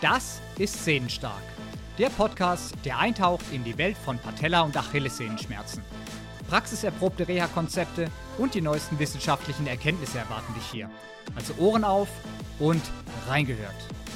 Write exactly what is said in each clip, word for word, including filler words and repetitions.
Das ist Sehnenstark, der Podcast, der eintaucht in die Welt von Patella- und Achillessehnenschmerzen. Praxiserprobte Reha-Konzepte und die neuesten wissenschaftlichen Erkenntnisse erwarten dich hier. Also Ohren auf und reingehört.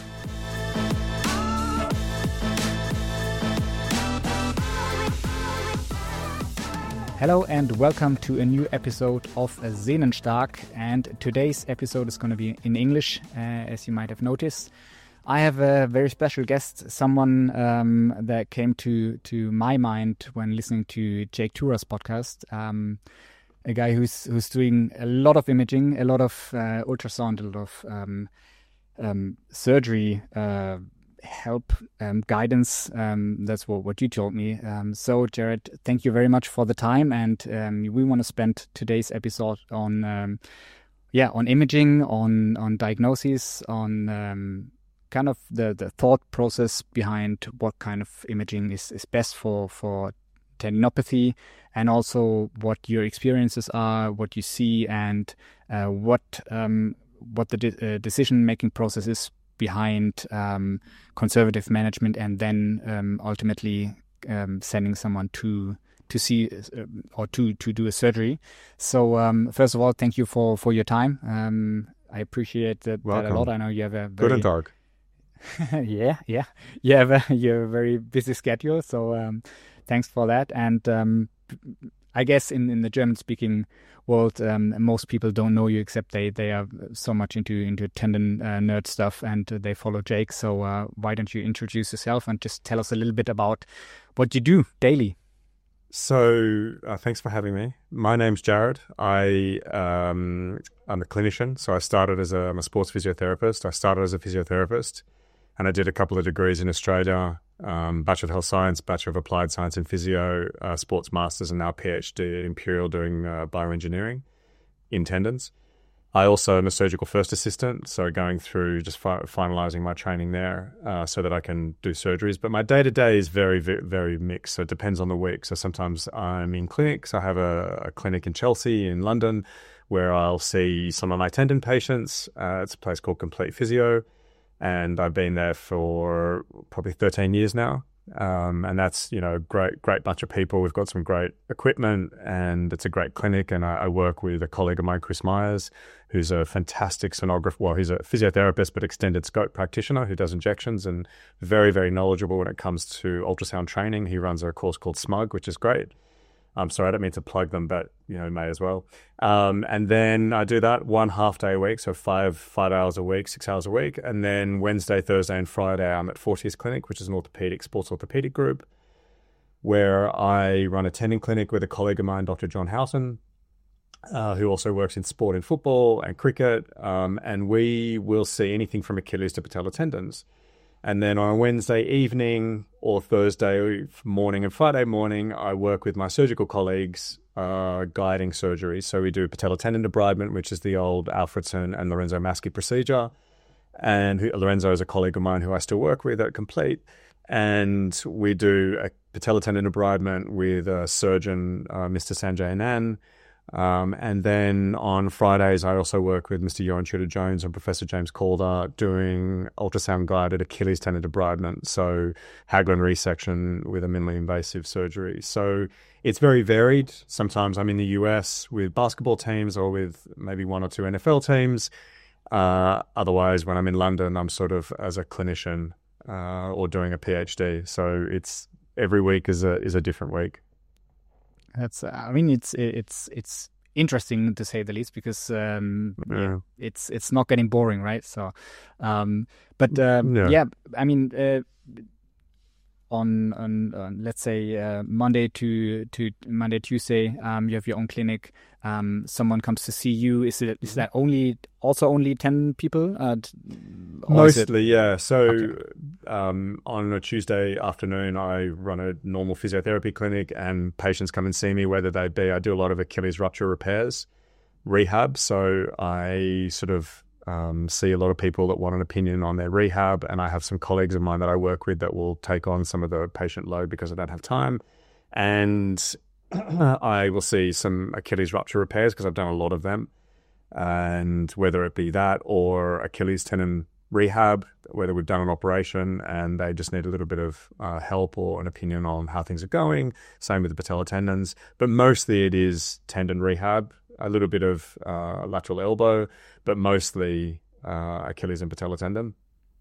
Hello and welcome to a new episode of Sehnenstark, and today's episode is going to be in English, uh, as you might have noticed. I have a very special guest, someone um, that came to, to my mind when listening to Jake Tura's podcast, um, a guy who's who's doing a lot of imaging, a lot of uh, ultrasound, a lot of um, um, surgery uh, help, um, guidance. Um, that's what, what you told me. Um, so, Jared, thank you very much for the time, and um, we want to spend today's episode on, um, yeah, on imaging, on on diagnosis, on um, kind of the, the thought process behind what kind of imaging is, is best for, for tendinopathy, and also what your experiences are, what you see, and uh, what um, what the de- uh, decision-making process is behind um, conservative management, and then um, ultimately um, sending someone to to see uh, or to, to do a surgery. So um, first of all, thank you for, for your time. Um, I appreciate that, that a lot. I know you have a very... Guten Tag. yeah, yeah. You have a, you have a very busy schedule, so um, thanks for that. And um, I guess in, in the German-speaking world, um, most people don't know you, except they, they are so much into into tendon uh, nerd stuff, and uh, they follow Jake. So uh, why don't you introduce yourself and just tell us a little bit about what you do daily? So uh, thanks for having me. My name's Jared. I, um, I'm a clinician. So I started as a, I'm a sports physiotherapist. I started as a physiotherapist, and I did a couple of degrees in Australia, um, Bachelor of Health Science, Bachelor of Applied Science in Physio, uh, Sports Masters, and now PhD at Imperial doing uh, bioengineering in tendons. I also am a surgical first assistant, so going through just fi- finalising my training there uh, so that I can do surgeries. But my day-to-day is very, very, very mixed, so it depends on the week. So sometimes I'm in clinics. I have a, a clinic in Chelsea, in London, where I'll see some of my tendon patients. Uh, it's a place called Complete Physio, and I've been there for probably thirteen years now. Um, and that's, you know, great, great bunch of people. We've got some great equipment, and it's a great clinic. And I, I work with a colleague of mine, Chris Myers, who's a fantastic sonographer. Well, he's a physiotherapist, but extended scope practitioner who does injections, and very, very knowledgeable when it comes to ultrasound training. He runs a course called SMUG, which is great. I'm sorry, I don't mean to plug them, but, you know, may as well. Um, and then I do that one half day a week, so five five hours a week, six hours a week. And then Wednesday, Thursday, and Friday, I'm at Fortius Clinic, which is an orthopedic, sports orthopedic group, where I run a tendon clinic with a colleague of mine, Doctor John Houghton, uh, who also works in sport and football and cricket. Um, and we will see anything from Achilles to patellar tendons. And then on Wednesday evening or Thursday morning and Friday morning, I work with my surgical colleagues uh, guiding surgery. So we do patellar tendon debridement, which is the old Alfredson and Lorenzo Maschi procedure. And who, Lorenzo is a colleague of mine who I still work with at Complete. And we do a patellar tendon debridement with a surgeon, uh, Mister Sanjay Anand. Um, and then on Fridays, I also work with Mister Johan Tudor-Jones and Professor James Calder doing ultrasound-guided Achilles tendon debridement, so Haglund resection with a minimally invasive surgery. So it's very varied. Sometimes I'm in the U S with basketball teams or with maybe one or two N F L teams. Uh, otherwise, when I'm in London, I'm sort of as a clinician uh, or doing a PhD. So it's every week is a is a different week. That's, I mean, it's it's it's interesting to say the least, because um, yeah. it's it's not getting boring, right? So, um, but um, yeah. yeah, I mean, uh, on, on on let's say uh, Monday to to Monday Tuesday, um, you have your own clinic. Um, someone comes to see you. Is it is that only also only ten people? Uh, Mostly, yeah. So okay. um, on a Tuesday afternoon, I run a normal physiotherapy clinic, and patients come and see me, whether they be, I do a lot of Achilles rupture repairs, rehab. So I sort of um, see a lot of people that want an opinion on their rehab, and I have some colleagues of mine that I work with that will take on some of the patient load because I don't have time. And I will see some Achilles rupture repairs because I've done a lot of them. And whether it be that or Achilles tendon rehab, whether we've done an operation and they just need a little bit of uh, help or an opinion on how things are going. Same with the patellar tendons. But mostly it is tendon rehab, a little bit of uh, lateral elbow, but mostly uh, Achilles and patellar tendon.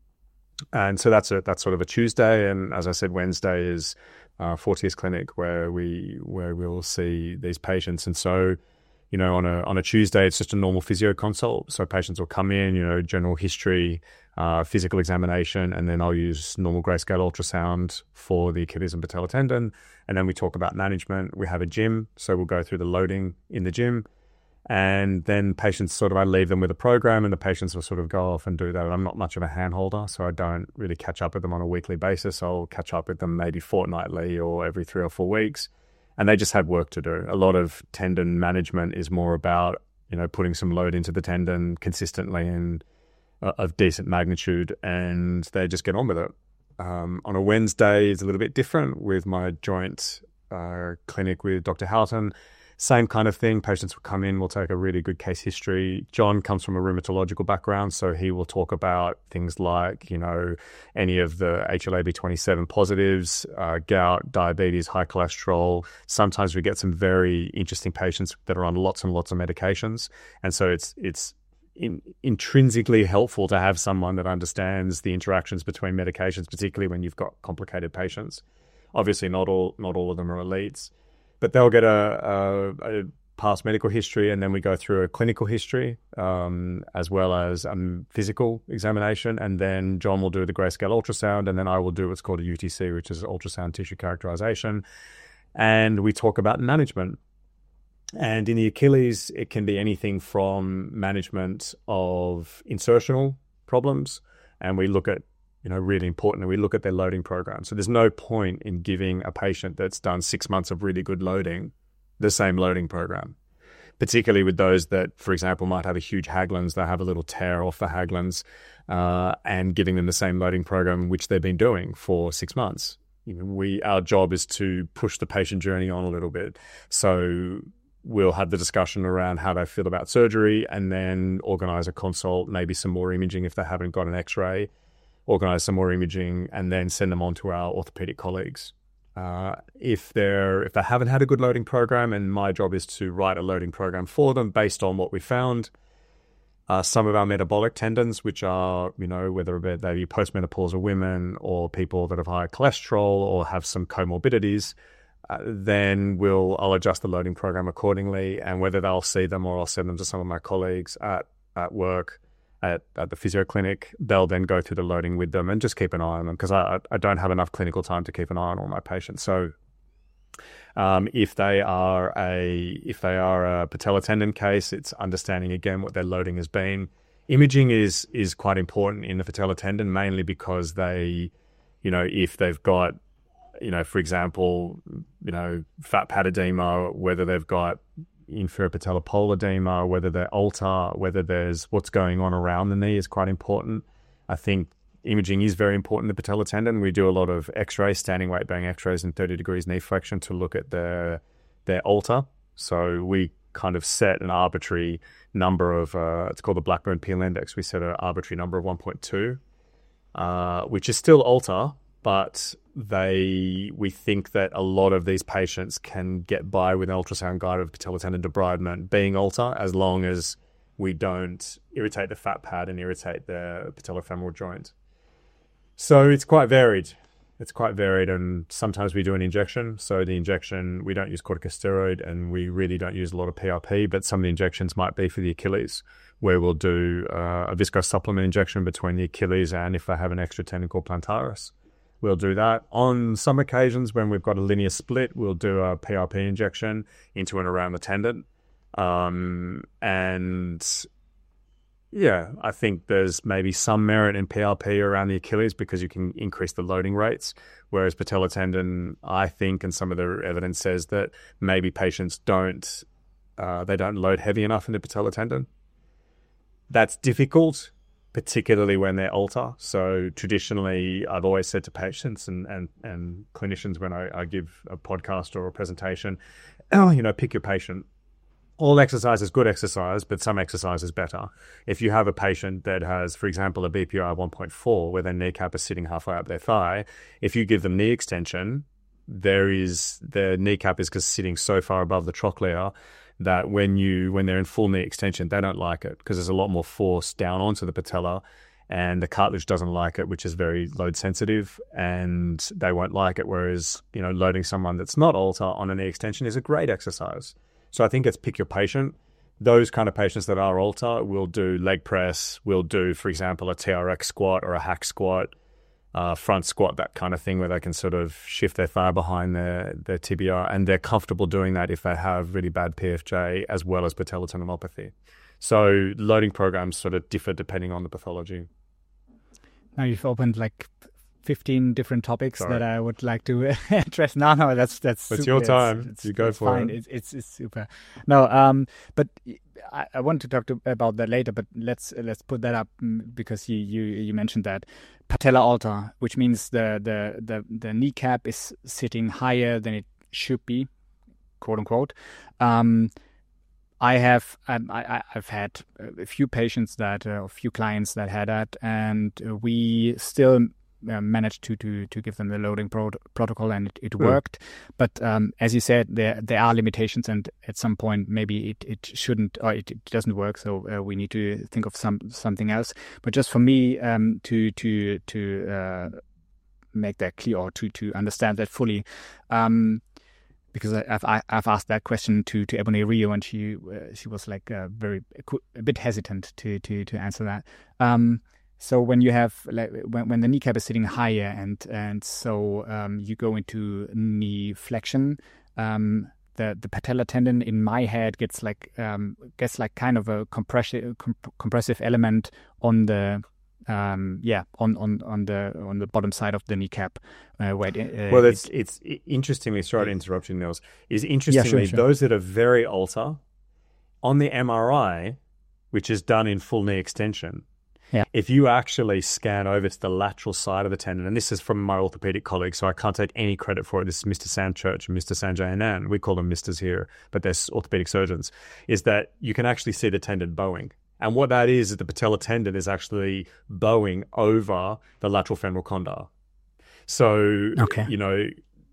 And so that's a that's sort of a Tuesday. And as I said, Wednesday is uh, Fortius Clinic, where we where we'll see these patients. And so, you know, on a on a Tuesday, it's just a normal physio consult. So patients will come in, you know, general history, uh, physical examination, and then I'll use normal grayscale ultrasound for the Achilles and patellar tendon. And then we talk about management. We have a gym, so we'll go through the loading in the gym. And then patients sort of, I leave them with a program and the patients will sort of go off and do that. I'm not much of a hand holder, so I don't really catch up with them on a weekly basis. I'll catch up with them maybe fortnightly or every three or four weeks. And they just have work to do. A lot of tendon management is more about, you know, putting some load into the tendon consistently and uh, of decent magnitude, and they just get on with it. Um, on a Wednesday is a little bit different with my joint uh, clinic with Doctor Houghton. Same kind of thing. Patients will come in, we'll take a really good case history. John comes from a rheumatological background, so he will talk about things like, you know, any of the H L A B twenty-seven positives, uh, gout, diabetes, high cholesterol. Sometimes we get some very interesting patients that are on lots and lots of medications. And so it's it's in, intrinsically helpful to have someone that understands the interactions between medications, particularly when you've got complicated patients. Obviously, not all not all of them are elites. But they'll get a, a, a past medical history, and then we go through a clinical history um, as well as a um, physical examination. And then John will do the grayscale ultrasound, and then I will do what's called a U T C, which is ultrasound tissue characterization. And we talk about management. And in the Achilles, it can be anything from management of insertional problems, and we look at, you know, really importantly, we look at their loading program. So there's no point in giving a patient that's done six months of really good loading the same loading program, particularly with those that, for example, might have a huge Haglunds, they have a little tear off the Haglunds, uh, and giving them the same loading program which they've been doing for six months. You know, we our job is to push the patient journey on a little bit. So we'll have the discussion around how they feel about surgery, and then organize a consult, maybe some more imaging if they haven't got an X-ray, organize some more imaging, and then send them on to our orthopedic colleagues. Uh, if they're if they haven't had a good loading program, and my job is to write a loading program for them based on what we found. Uh, some of our metabolic tendons, which are, you know, whether they be postmenopausal women or people that have high cholesterol or have some comorbidities, uh, then we'll I'll adjust the loading program accordingly, and whether they'll see them or I'll send them to some of my colleagues at at work. At, at the physio clinic, they'll then go through the loading with them and just keep an eye on them, because I, I don't have enough clinical time to keep an eye on all my patients. So um, if they are a if they are a patellar tendon case, it's understanding again what their loading has been. Imaging is is quite important in the patellar tendon, mainly because they, you know, if they've got, you know, for example, you know, fat pad edema, whether they've got inferior patellar pole edema, whether they're alter, whether there's what's going on around the knee is quite important. I think imaging is very important in the patellar tendon. We do a lot of X-rays, standing weight bearing X-rays and thirty degrees knee flexion to look at their their alter. So we kind of set an arbitrary number of, uh, it's called the Blackburn Peel Index. We set an arbitrary number of one point two, uh, which is still alter, but they we think that a lot of these patients can get by with an ultrasound guided patellar tendon debridement being alter, as long as we don't irritate the fat pad and irritate the patellofemoral joint. So it's quite varied. It's quite varied, and sometimes we do an injection. So the injection, we don't use corticosteroid, and we really don't use a lot of P R P, but some of the injections might be for the Achilles, where we'll do uh, a viscose supplement injection between the Achilles and if they have an extra tendon called plantaris. We'll do that. On some occasions, when we've got a linear split, we'll do a P R P injection into and around the tendon. Um, and yeah, I think there's maybe some merit in P R P around the Achilles because you can increase the loading rates, whereas patellar tendon, I think, and some of the evidence says that maybe patients don't, uh, they don't load heavy enough in the patellar tendon. That's difficult, particularly when they're alter. So traditionally, I've always said to patients and, and, and clinicians when I, I give a podcast or a presentation, oh, you know, pick your patient. all exercise is good exercise, but some exercise is better. If you have a patient that has, for example, a B P I of one point four, where their kneecap is sitting halfway up their thigh, if you give them knee extension, there is the kneecap is just sitting so far above the trochlea that when you when they're in full knee extension, they don't like it because there's a lot more force down onto the patella, and the cartilage doesn't like it, which is very load sensitive, and they won't like it. Whereas, you know, loading someone that's not alter on a knee extension is a great exercise. So I think it's pick your patient. Those kind of patients that are alter will do leg press, will do, for example, a T R X squat or a hack squat, uh, front squat, that kind of thing, where they can sort of shift their thigh behind their, their tibia, and they're comfortable doing that if they have really bad P F J as well as patellar tendinopathy. So loading programs sort of differ depending on the pathology. Now you've opened like fifteen different topics Sorry. that I would like to address. No, no, that's that's. It's super. your time. It's, it's, you go it's for fine. it. It's, it's it's super. No, um, but I, I want to talk to, about that later. But let's let's put that up because you you you mentioned that patella alta, which means the the the the kneecap is sitting higher than it should be, quote unquote. Um, I have um, I, I've had a few patients that uh, a few clients that had that, and we still uh, managed to, to to give them the loading pro- protocol, and it, it Mm. worked. But um, as you said, there there are limitations, and at some point maybe it, it shouldn't or it, it doesn't work. So uh, we need to think of some something else. But just for me um, to to to uh, make that clear or to to understand that fully. Um, Because I've I've asked that question to, to Ebony Rio, and she uh, she was like uh, very a bit hesitant to to to answer that. Um, so when you have like when when the kneecap is sitting higher, and and so um, you go into knee flexion, um, the the patellar tendon in my head gets like um, gets like kind of a compressive comp- compressive element on the. Um, yeah, on, on, on the on the bottom side of the kneecap. Uh, where it, uh, Well, it's it, it's interestingly, sorry to interrupt you, Nils, is interestingly Yeah, sure, sure. those that are very alter, on the M R I, which is done in full knee extension, Yeah. if you actually scan over to the lateral side of the tendon, and this is from my orthopedic colleagues, so I can't take any credit for it. This is Mister Sandchurch and Mister Sanjay Anand. We call them misters here, but they're orthopedic surgeons, is that you can actually see the tendon bowing. And what that is, is the patellar tendon is actually bowing over the lateral femoral condyle. So, Okay. you know,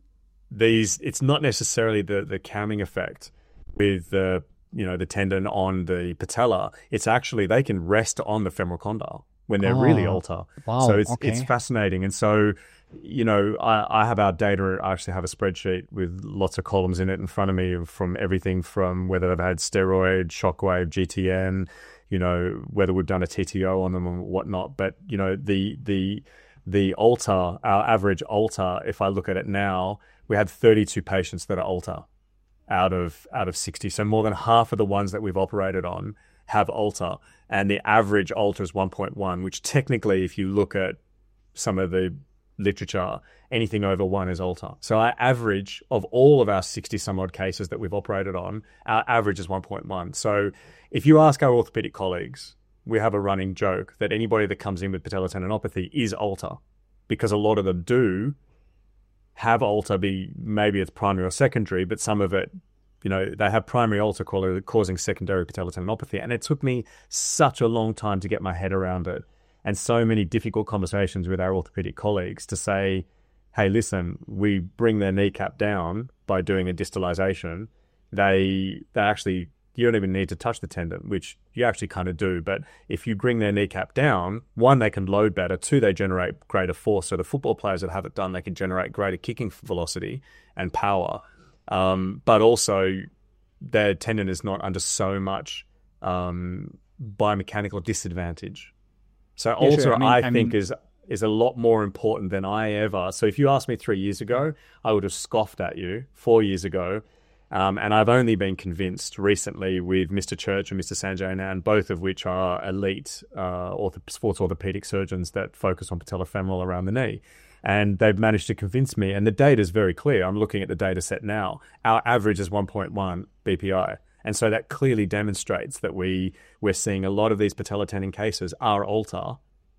these, it's not necessarily the, the calming effect with the, you know, the tendon on the patella. It's actually, they can rest on the femoral condyle when they're really Oh, alter. wow, So it's, okay. it's fascinating. And so, you know, I, I have our data. I actually have a spreadsheet with lots of columns in it in front of me from everything from whether they've had steroid, shockwave, G T N, you know, whether we've done a T T O on them and whatnot. But, you know, the the the alter, our average alter, if I look at it now, we had thirty-two patients that are alter out of out of sixty. So more than half of the ones that we've operated on have alter. And the average alter is one point one, which technically, if you look at some of the literature, anything over one is alter. So our average of all of our sixty some odd cases that we've operated on, our average is one point one. So if you ask our orthopedic colleagues, we have a running joke that anybody that comes in with patellar tendinopathy is alter, because a lot of them do have alter, be maybe it's primary or secondary, but some of it, you know, they have primary alter causing secondary patellar tendinopathy. And it took me such a long time to get my head around it, and so many difficult conversations with our orthopedic colleagues to say, hey, listen, we bring their kneecap down by doing a distalization. They they actually, you don't even need to touch the tendon, which you actually kind of do. But if you bring their kneecap down, one, they can load better. Two, they generate greater force. So the football players that have it done, they can generate greater kicking velocity and power. Um, but also, their tendon is not under so much um, biomechanical disadvantage. So Yeah, alter, sure. I mean- I, I think, mean- is is a lot more important than I ever. So if you asked me three years ago, I would have scoffed at you. Four years ago, um, and I've only been convinced recently with Mister Church and Mister Sanjay Anand, both of which are elite uh, ortho- sports orthopedic surgeons that focus on patellofemoral around the knee. And they've managed to convince me, and the data is very clear. I'm looking at the data set now. Our average is one point one B P I. And so that clearly demonstrates that we, we're seeing a lot of these patellar tendon cases are alter.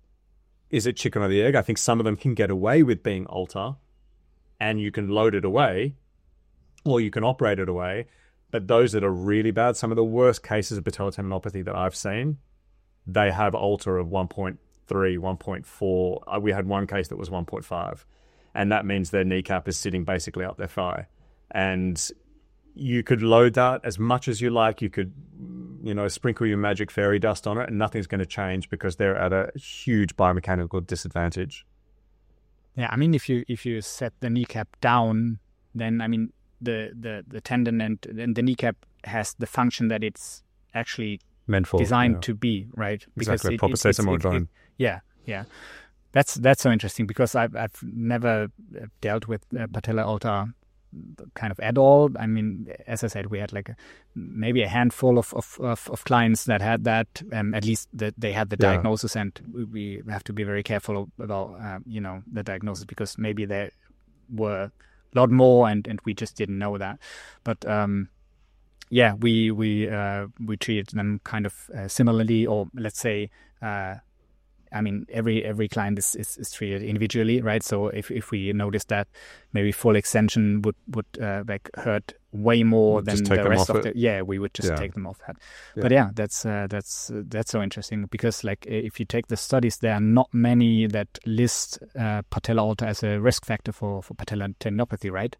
Is it chicken or the egg? I think some of them can get away with being alter, and you can load it away, or you can operate it away. But those that are really bad, some of the worst cases of patellar tendinopathy that I've seen, they have alter of one point three, one point four. We had one case that was one point five. And that means their kneecap is sitting basically up their thigh. And you could load that as much as you like. You could, you know, sprinkle your magic fairy dust on it and nothing's going to change because they're at a huge biomechanical disadvantage. Yeah, I mean, if you if you set the kneecap down, then, I mean, the, the, the tendon and, and the kneecap has the function that it's actually meant for, designed yeah. to be, right? Exactly, proper sesamoid bone. Yeah, yeah. That's that's so interesting because I've I've never dealt with uh, patella alter kind of at all. I mean, as I said, we had like a, maybe a handful of, of, of, of clients that had that. Um, at least that they had the Yeah. diagnosis, and we have to be very careful about uh, you know the diagnosis because maybe there were a lot more, and, and we just didn't know that. But um, yeah, we we uh, we treated them kind of uh, similarly, or let's say. Uh, I mean, every every client is, is, is treated individually, right? So if, if we notice that maybe full extension would would uh, like hurt way more than Just take the them rest off of it. the yeah, we would just Yeah. take them off that. Yeah. But yeah, that's uh, that's uh, that's so interesting because like if you take the studies, there are not many that list uh, patella alter as a risk factor for for patellar tendinopathy, right?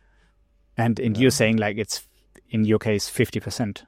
And and Yeah. you're saying like it's in your case fifty percent.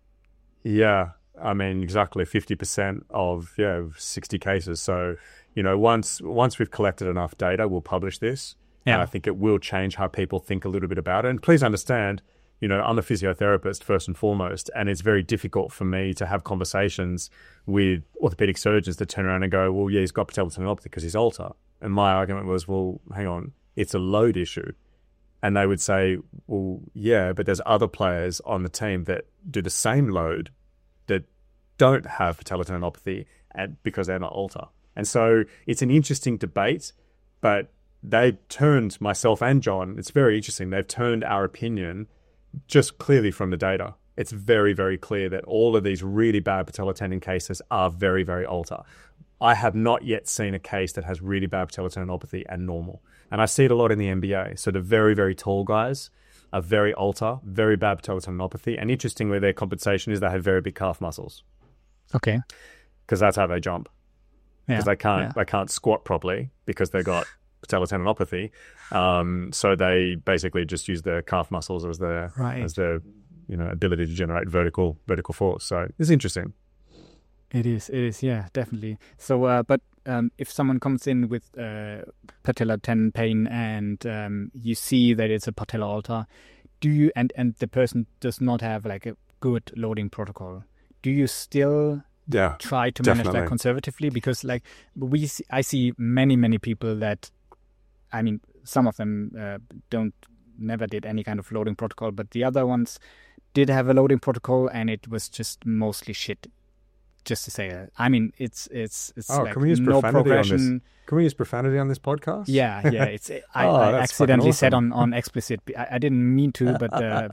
Yeah, I mean, exactly fifty percent of, yeah, sixty cases. So, you know, once once we've collected enough data, we'll publish this. Yeah. And I think it will change how people think a little bit about it. And please understand, you know, I'm a physiotherapist first and foremost, and it's very difficult for me to have conversations with orthopedic surgeons that turn around and go, well, yeah, he's got patellar tendinopathy because he's alter. And my argument was, well, hang on, it's a load issue. And they would say, well, yeah, but there's other players on the team that do the same load that don't have patellar tendinopathy and because they're not alter. And so it's an interesting debate, but they turned myself and John, it's very interesting, they've turned our opinion just clearly from the data. It's very, very clear that all of these really bad patellar tendon cases are very, very alter. I have not yet seen a case that has really bad patellar tendinopathy and normal. And I see it a lot in the N B A. So the very, very tall guys are very alter, very bad patellar tendinopathy. And interestingly, their compensation is they have very big calf muscles Okay. because that's how they jump. Yeah. Because they can't yeah. they can't squat properly because they've got patellar tendinopathy. Um, so they basically just use their calf muscles as their Right. as their you know ability to generate vertical vertical force. So it's interesting. It is, it is, yeah, definitely. So, uh, but um, if someone comes in with uh, patellar tendon pain and um, you see that it's a patella alter, do you, and, and the person does not have like a good loading protocol, do you still Yeah. try to manage definitely. that conservatively? Because like we, see, I see many, many people that, I mean, some of them uh, don't, never did any kind of loading protocol, but the other ones did have a loading protocol and it was just mostly shit. Just to say that. I mean, it's it's it's Oh, like can we use no profanity on this? progression. Can we use profanity on this podcast? Yeah, yeah. It's I, Oh, I that's accidentally fucking said awesome. on, on explicit. I, I didn't mean to, but uh,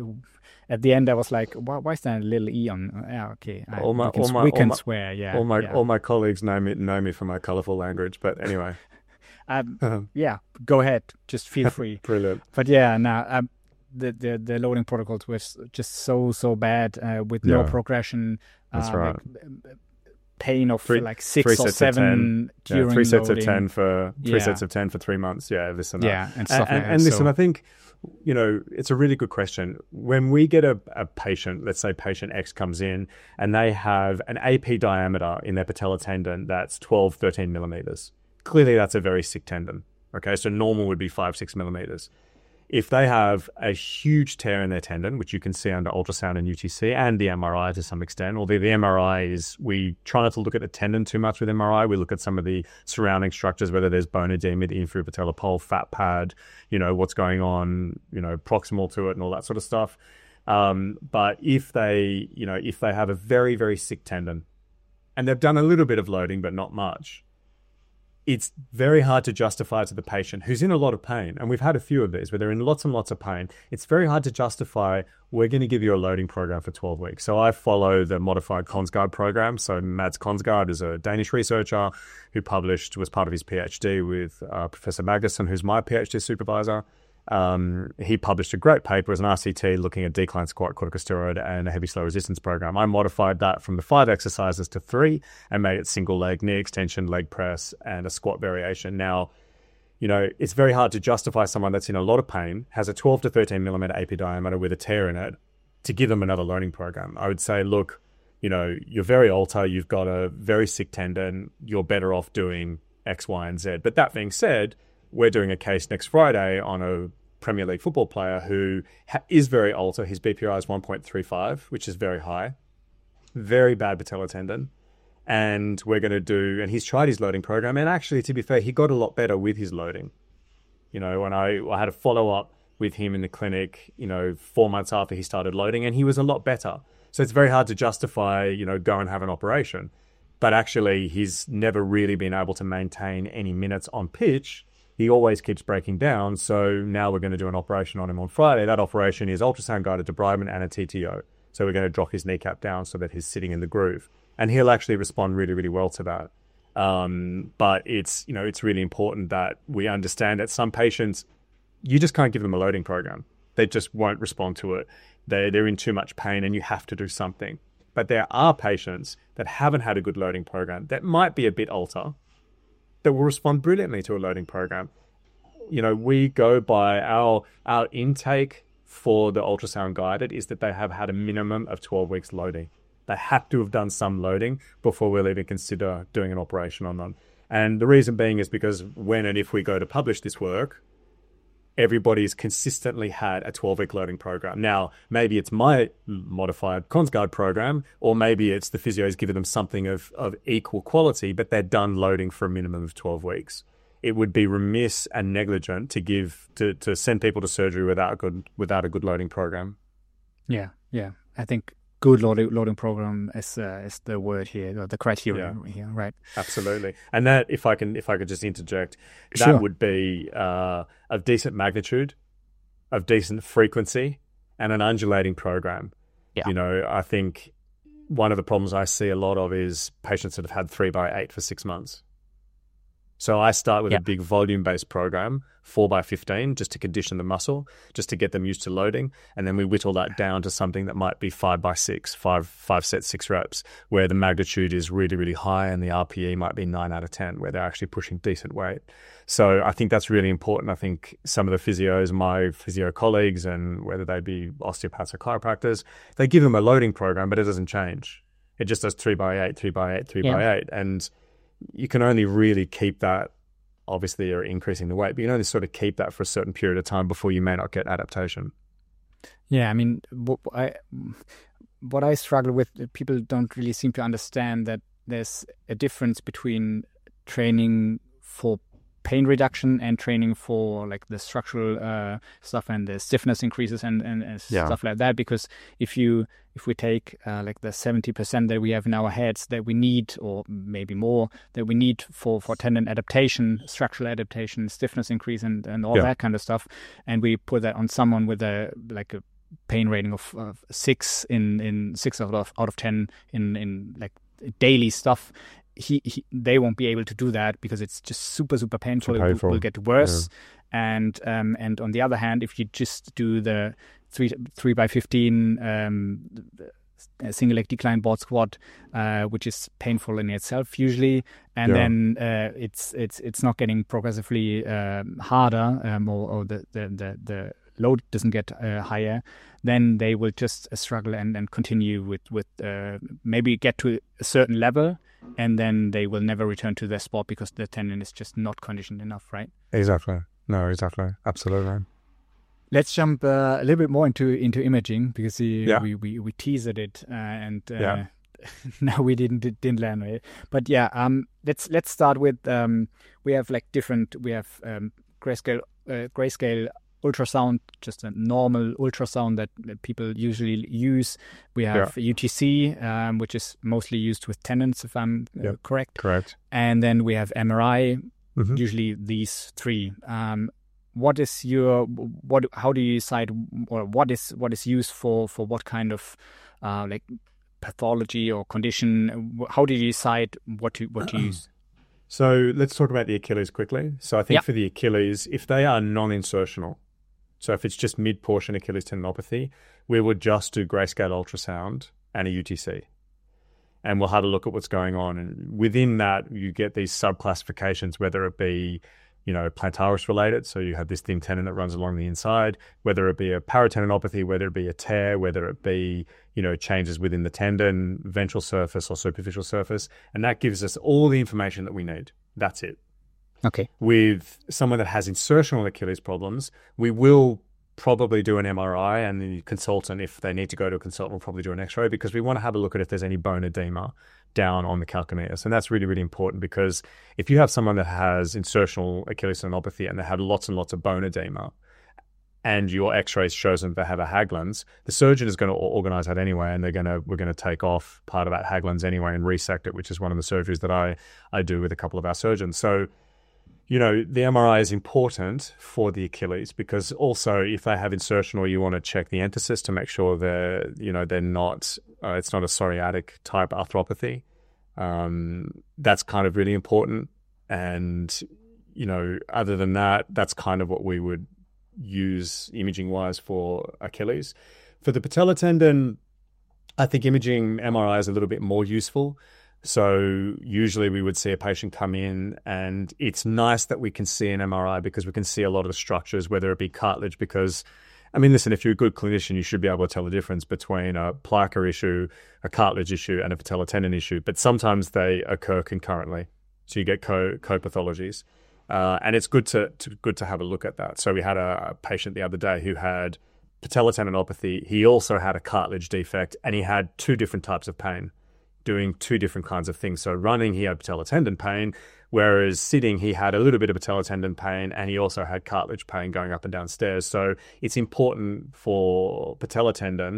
at the end I was like, why, why is there a little e on? Yeah, okay. I, All my- we can, all my- we all can my- swear. Yeah, all my yeah. all my colleagues know me know me for my colourful language. But anyway, Um, yeah, go ahead. Just feel free. brilliant. But yeah, now um, the, the the loading protocols were s- just so so bad uh, with no Yeah. progression. That's uh, right. Like, um, pain of Three- like six three or sets of seven Yeah, during three sets loading. of ten for three Yeah. sets of ten for three months. Yeah, this and that. Yeah, and And, stuff like and, that. and listen, So- I think, you know, it's a really good question. When we get a, a patient, let's say patient X comes in and they have an A P diameter in their patellar tendon that's twelve, thirteen millimeters. Clearly, that's a very sick tendon. Okay, so normal would be five, six millimeters. If they have a huge tear in their tendon, which you can see under ultrasound and U T C and the M R I to some extent, although the M R I is, we try not to look at the tendon too much with M R I. We look at some of the surrounding structures, whether there's bone edema, the inferior patellar pole, fat pad, you know, what's going on, you know, proximal to it and all that sort of stuff. Um, but if they, you know, if they have a very, very sick tendon and they've done a little bit of loading, but not much, it's very hard to justify to the patient who's in a lot of pain. And we've had a few of these where they're in lots and lots of pain. It's very hard to justify, we're going to give you a loading program for twelve weeks. So I follow the modified Konsgaard program. So Mads Konsgaard is a Danish researcher who published, was part of his PhD with uh, Professor Magnussen, who's my PhD supervisor. Um, he published a great paper as an R C T looking at decline squat, corticosteroid, and a heavy slow resistance program. I modified that from the five exercises to three and made it single leg, knee extension, leg press, and a squat variation. Now, you know, it's very hard to justify someone that's in a lot of pain, has a twelve to thirteen millimeter A P diameter with a tear in it, to give them another loading program. I would say, look, you know, you're very alter, you've got a very sick tendon, you're better off doing X, Y, and Z. But that being said, we're doing a case next Friday on a Premier League football player who ha- is very alter. His B P R is one point three five, which is very high. Very bad patellar tendon. And we're going to do, and he's tried his loading program. And actually, to be fair, he got a lot better with his loading. You know, when I, I had a follow-up with him in the clinic, you know, four months after he started loading, and he was a lot better. So it's very hard to justify, you know, go and have an operation. But actually, he's never really been able to maintain any minutes on pitch. He always keeps breaking down. So now we're going to do an operation on him on Friday. That operation is ultrasound-guided debridement and a T T O. So we're going to drop his kneecap down so that he's sitting in the groove. And he'll actually respond really, really well to that. Um, but it's, you know, it's really important that we understand that some patients, you just can't give them a loading program. They just won't respond to it. They, they're in too much pain and you have to do something. But there are patients that haven't had a good loading program that might be a bit alter, that will respond brilliantly to a loading program. You know, we go by our our intake for the ultrasound guided is that they have had a minimum of twelve weeks loading. They have to have done some loading before we'll even consider doing an operation on them. And the reason being is because when and if we go to publish this work, everybody's consistently had a twelve-week loading program. Now, maybe it's my modified ConsGuard program, or maybe it's the physio's given them something of, of equal quality, but they're done loading for a minimum of twelve weeks. It would be remiss and negligent to give to, to send people to surgery without a good without a good loading program. Yeah, yeah. I think good loading, loading program is uh, is the word here, or the criteria yeah. here, right? Absolutely. And that, if I can, if I could just interject, that sure. would be uh, of decent magnitude, of decent frequency, and an undulating program. Yeah. You know, I think one of the problems I see a lot of is patients that have had three by eight for six months. So I start with yeah. a big volume-based program, four by fifteen, just to condition the muscle, just to get them used to loading. And then we whittle that down to something that might be five by six, five, five sets, six reps, where the magnitude is really, really high and the R P E might be nine out of ten, where they're actually pushing decent weight. So I think that's really important. I think some of the physios, my physio colleagues, and whether they be osteopaths or chiropractors, they give them a loading program, but it doesn't change. It just does three by eight, three by eight, three yeah. by eight. And you can only really keep that, obviously you're increasing the weight, but you can only sort of keep that for a certain period of time before you may not get adaptation. Yeah, I mean, what I, what I struggle with, people don't really seem to understand that there's a difference between training for pain reduction and training for like the structural uh, stuff and the stiffness increases and, and, and yeah. stuff like that. Because if you if we take uh, like the seventy percent that we have in our heads that we need, or maybe more, that we need for, for tendon adaptation, structural adaptation, stiffness increase and, and all yeah. that kind of stuff, and we put that on someone with a like a pain rating of, of six in, in six out of out of ten in, in like daily stuff, He, he, they won't be able to do that because it's just super, super painful. It will, will get worse. Yeah. And um, and on the other hand, if you just do the three three by fifteen um, single leg decline board squat, uh, which is painful in itself usually, and yeah. then uh, it's it's it's not getting progressively um, harder, um, or, or the, the the the load doesn't get uh, higher, then they will just uh, struggle and, and continue with with uh, maybe get to a certain level. And then they will never return to their sport because the tendon is just not conditioned enough, right? Exactly. No, exactly. Absolutely. Let's jump uh, a little bit more into into imaging because we yeah. we, we, we teased it uh, and uh, yeah. now we didn't didn't land on it. But yeah, um, let's let's start with um, we have like different we have um, grayscale uh, grayscale. ultrasound, just a normal ultrasound that, that people usually use. We have yeah. U T C, um, which is mostly used with tendons, if I'm uh, yep. correct. Correct. And then we have M R I, mm-hmm. usually these three. Um, what is your, what, how do you decide, or what is what is used for, for what kind of uh, like pathology or condition? How do you decide what to, what to use? So let's talk about the Achilles quickly. So I think yep. for the Achilles, if they are non-insertional, So if it's just mid-portion Achilles tendinopathy, we would just do grayscale ultrasound and a U T C. And we'll have a look at what's going on. And within that, you get these sub-classifications, whether it be, you know, plantaris related, so you have this thin tendon that runs along the inside, whether it be a paratendinopathy, whether it be a tear, whether it be, you know, changes within the tendon, ventral surface or superficial surface. And that gives us all the information that we need. That's it. Okay. With someone that has insertional Achilles problems, we will probably do an M R I, and the consultant, if they need to go to a consultant, will probably do an X-ray, because we want to have a look at if there's any bone edema down on the calcaneus. And that's really, really important, because if you have someone that has insertional Achilles tendinopathy and they have lots and lots of bone edema, and your X-rays shows them they have a Haglund's, the surgeon is going to organize that anyway, and they're going to we're going to take off part of that Haglund's anyway and resect it, which is one of the surgeries that I I do with a couple of our surgeons. So, you know, the M R I is important for the Achilles, because also if they have insertional, you want to check the enthesis to make sure they're, you know, they're not, uh, it's not a psoriatic type arthropathy. Um, that's kind of really important. And, you know, other than that, that's kind of what we would use imaging wise for Achilles. For the patella tendon, I think imaging M R I is a little bit more useful. So usually we would see a patient come in, and it's nice that we can see an M R I because we can see a lot of the structures, whether it be cartilage, because, I mean, listen, if you're a good clinician, you should be able to tell the difference between a plica issue, a cartilage issue, and a patella tendon issue. But sometimes they occur concurrently. So you get co- co-pathologies. Uh, and it's good to, to good to have a look at that. So we had a, a patient the other day who had patella tendinopathy. He also had a cartilage defect, and he had two different types of pain, doing two different kinds of things. So running, he had patella tendon pain, whereas sitting, he had a little bit of patella tendon pain, and he also had cartilage pain going up and down stairs. So it's important for patella tendon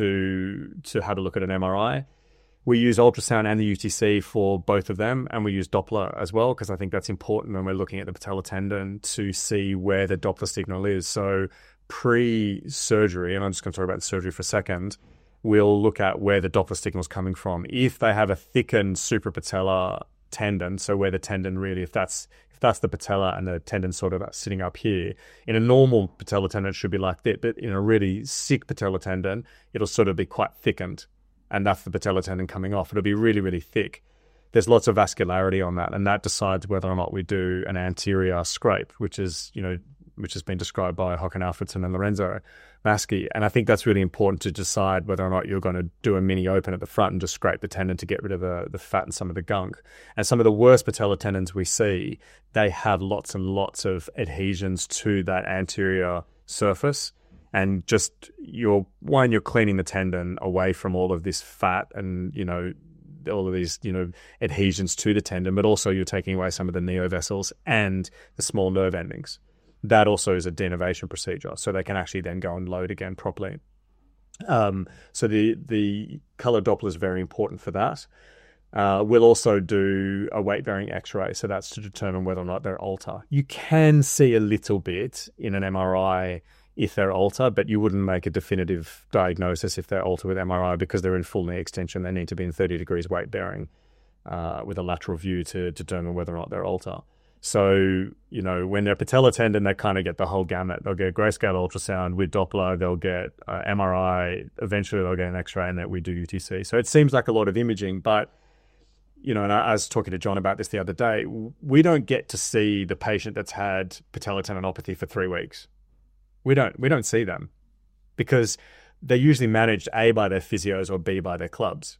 to to have a look at an M R I. We use ultrasound and the U T C for both of them, and we use Doppler as well, because I think that's important when we're looking at the patella tendon to see where the Doppler signal is. So pre-surgery, and I'm just going to talk about the surgery for a second, we'll look at where the Doppler signal is coming from. If they have a thickened suprapatellar tendon, so where the tendon really, if that's if that's the patella and the tendon sort of sitting up here, in a normal patella tendon it should be like that, but in a really sick patella tendon, it'll sort of be quite thickened, and that's the patella tendon coming off. It'll be really, really thick. There's lots of vascularity on that, and that decides whether or not we do an anterior scrape, which is, you know, which has been described by Håkan Alfredsson and Lorenzo Maschi. And I think that's really important to decide whether or not you're going to do a mini open at the front and just scrape the tendon to get rid of the, the fat and some of the gunk. And some of the worst patella tendons we see, they have lots and lots of adhesions to that anterior surface. And just you're, one, you're cleaning the tendon away from all of this fat and, you know, all of these, you know, adhesions to the tendon, but also you're taking away some of the neovessels and the small nerve endings. That also is a denervation procedure, so they can actually then go and load again properly. Um, so the the color Doppler is very important for that. Uh, we'll also do a weight-bearing X-ray, so that's to determine whether or not they're alter. You can see a little bit in an M R I if they're alter, but you wouldn't make a definitive diagnosis if they're alter with M R I, because they're in full knee extension. They need to be in thirty degrees weight-bearing uh, with a lateral view to determine whether or not they're alter. So, you know, when they're patella tendon, they kind of get the whole gamut. They'll get grayscale ultrasound with Doppler, they'll get uh, M R I, eventually they'll get an X-ray, and then we do U T C. So it seems like a lot of imaging, but, you know, and I, I was talking to John about this the other day, we don't get to see the patient that's had patella tendinopathy for three weeks. We don't, we don't see them, because they're usually managed A, by their physios, or B, by their clubs,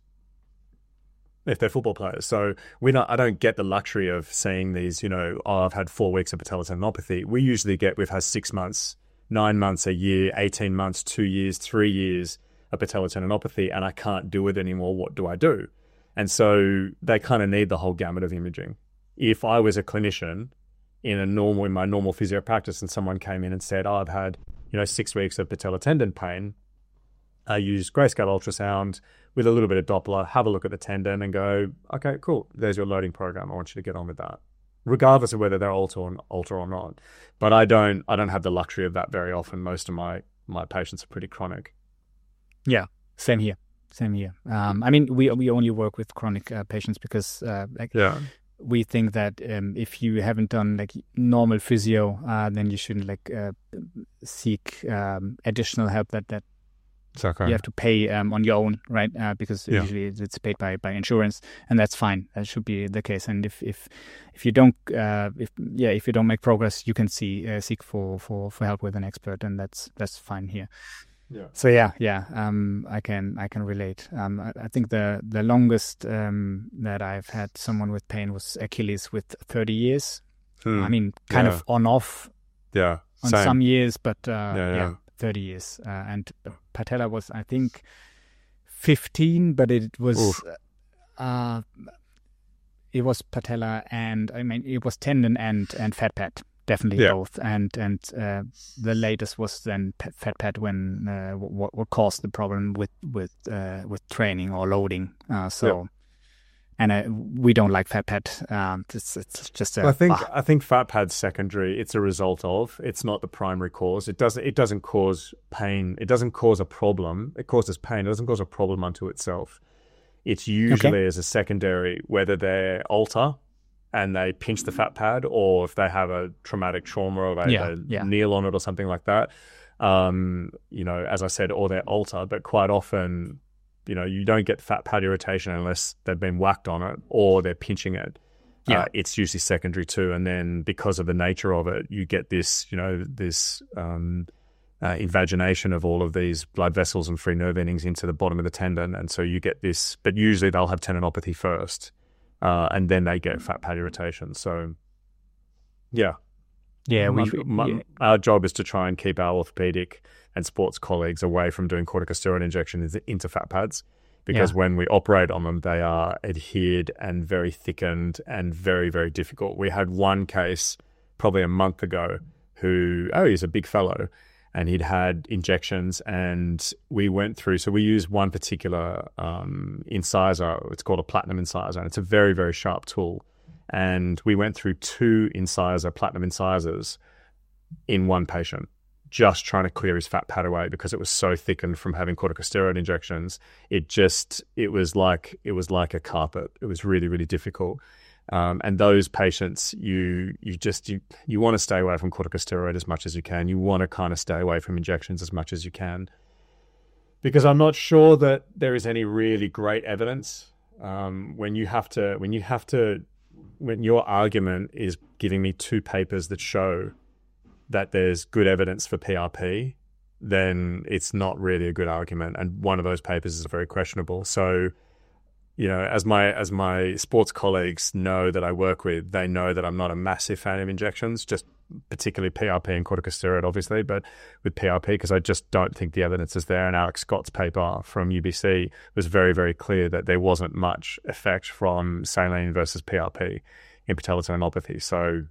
if they're football players. So we not, I don't get the luxury of seeing these, you know, oh, I've had four weeks of patella tendinopathy. We usually get, we've had six months, nine months, a year, eighteen months, two years, three years of patella tendinopathy, and I can't do it anymore. What do I do? And so they kind of need the whole gamut of imaging. If I was a clinician in a normal, in my normal physio practice, and someone came in and said, oh, I've had, you know, six weeks of patella tendon pain, I use grayscale ultrasound with a little bit of Doppler, have a look at the tendon and go, okay, cool, there's your loading program. I want you to get on with that, regardless of whether they're alter or, alter or not. But I don't I don't have the luxury of that very often. Most of my, my patients are pretty chronic. Yeah, same here. Same here. Um, I mean, we we only work with chronic uh, patients because uh, like yeah. we think that um, if you haven't done like normal physio, uh, then you shouldn't like uh, seek um, additional help that that Okay. you have to pay um, on your own, right? Uh, because Yeah. usually it's paid by, by insurance, and that's fine. That should be the case. And if if if you don't, uh, if yeah, if you don't make progress, you can see uh, seek for, for, for help with an expert, and that's that's fine here. Yeah. So yeah, yeah, um, I can I can relate. Um, I, I think the the longest um, that I've had someone with pain was Achilles with thirty years. Hmm. I mean, kind Yeah. of on off Yeah. on Same. some years, but uh, Yeah, yeah, yeah. thirty years. Uh, and patella was, I think, fifteen, but it was Oof. uh, it was patella, and I mean it was tendon and and fat pad, definitely Yeah. both. And and uh, the latest was then pa- fat pad when uh, what what caused the problem with with uh, with training or loading. Uh, so. Yeah. And uh, we don't like fat pad. Um, it's, it's just a. Well, I think ah. I think fat pad's secondary. It's a result of. It's not the primary cause. It doesn't. It doesn't cause pain. It doesn't cause a problem. It causes pain. It doesn't cause a problem unto itself. It's usually Okay. as a secondary, whether they alter and they pinch the fat pad, or if they have a traumatic trauma or they, Yeah, they yeah. kneel on it or something like that. Um, you know, as I said, or they alter. But quite often, you know, you don't get fat pad irritation unless they've been whacked on it or they're pinching it. Yeah. Uh, it's usually secondary too. And then because of the nature of it, you get this, you know, this um, uh, invagination of all of these blood vessels and free nerve endings into the bottom of the tendon. And so you get this, but usually they'll have tendinopathy first uh, and then they get fat pad irritation. So, yeah. Yeah, we, My- my- yeah. Our job is to try and keep our orthopedic and sports colleagues away from doing corticosteroid injections into fat pads, because Yeah. when we operate on them, they are adhered and very thickened and very, very difficult. We had one case probably a month ago who, oh, he's a big fellow, and he'd had injections, and we went through, so we use one particular um, incisor. It's called a platinum incisor, and it's a very, very sharp tool. And we went through two incisor, platinum incisors in one patient, just trying to clear his fat pad away because it was so thickened from having corticosteroid injections. It just, it was like, it was like a carpet. It was really, really difficult. Um, and those patients, you, you just, you, you want to stay away from corticosteroid as much as you can. You want to kind of stay away from injections as much as you can, because I'm not sure that there is any really great evidence. Um, when you have to, when you have to, when your argument is giving me two papers that show that there's good evidence for P R P, then it's not really a good argument. And one of those papers is very questionable. So, you know, as my as my sports colleagues know that I work with, they know that I'm not a massive fan of injections, just particularly P R P and corticosteroid, obviously, but with P R P, because I just don't think the evidence is there. And Alex Scott's paper from U B C was very, very clear that there wasn't much effect from saline versus P R P in patellotendinopathy. So,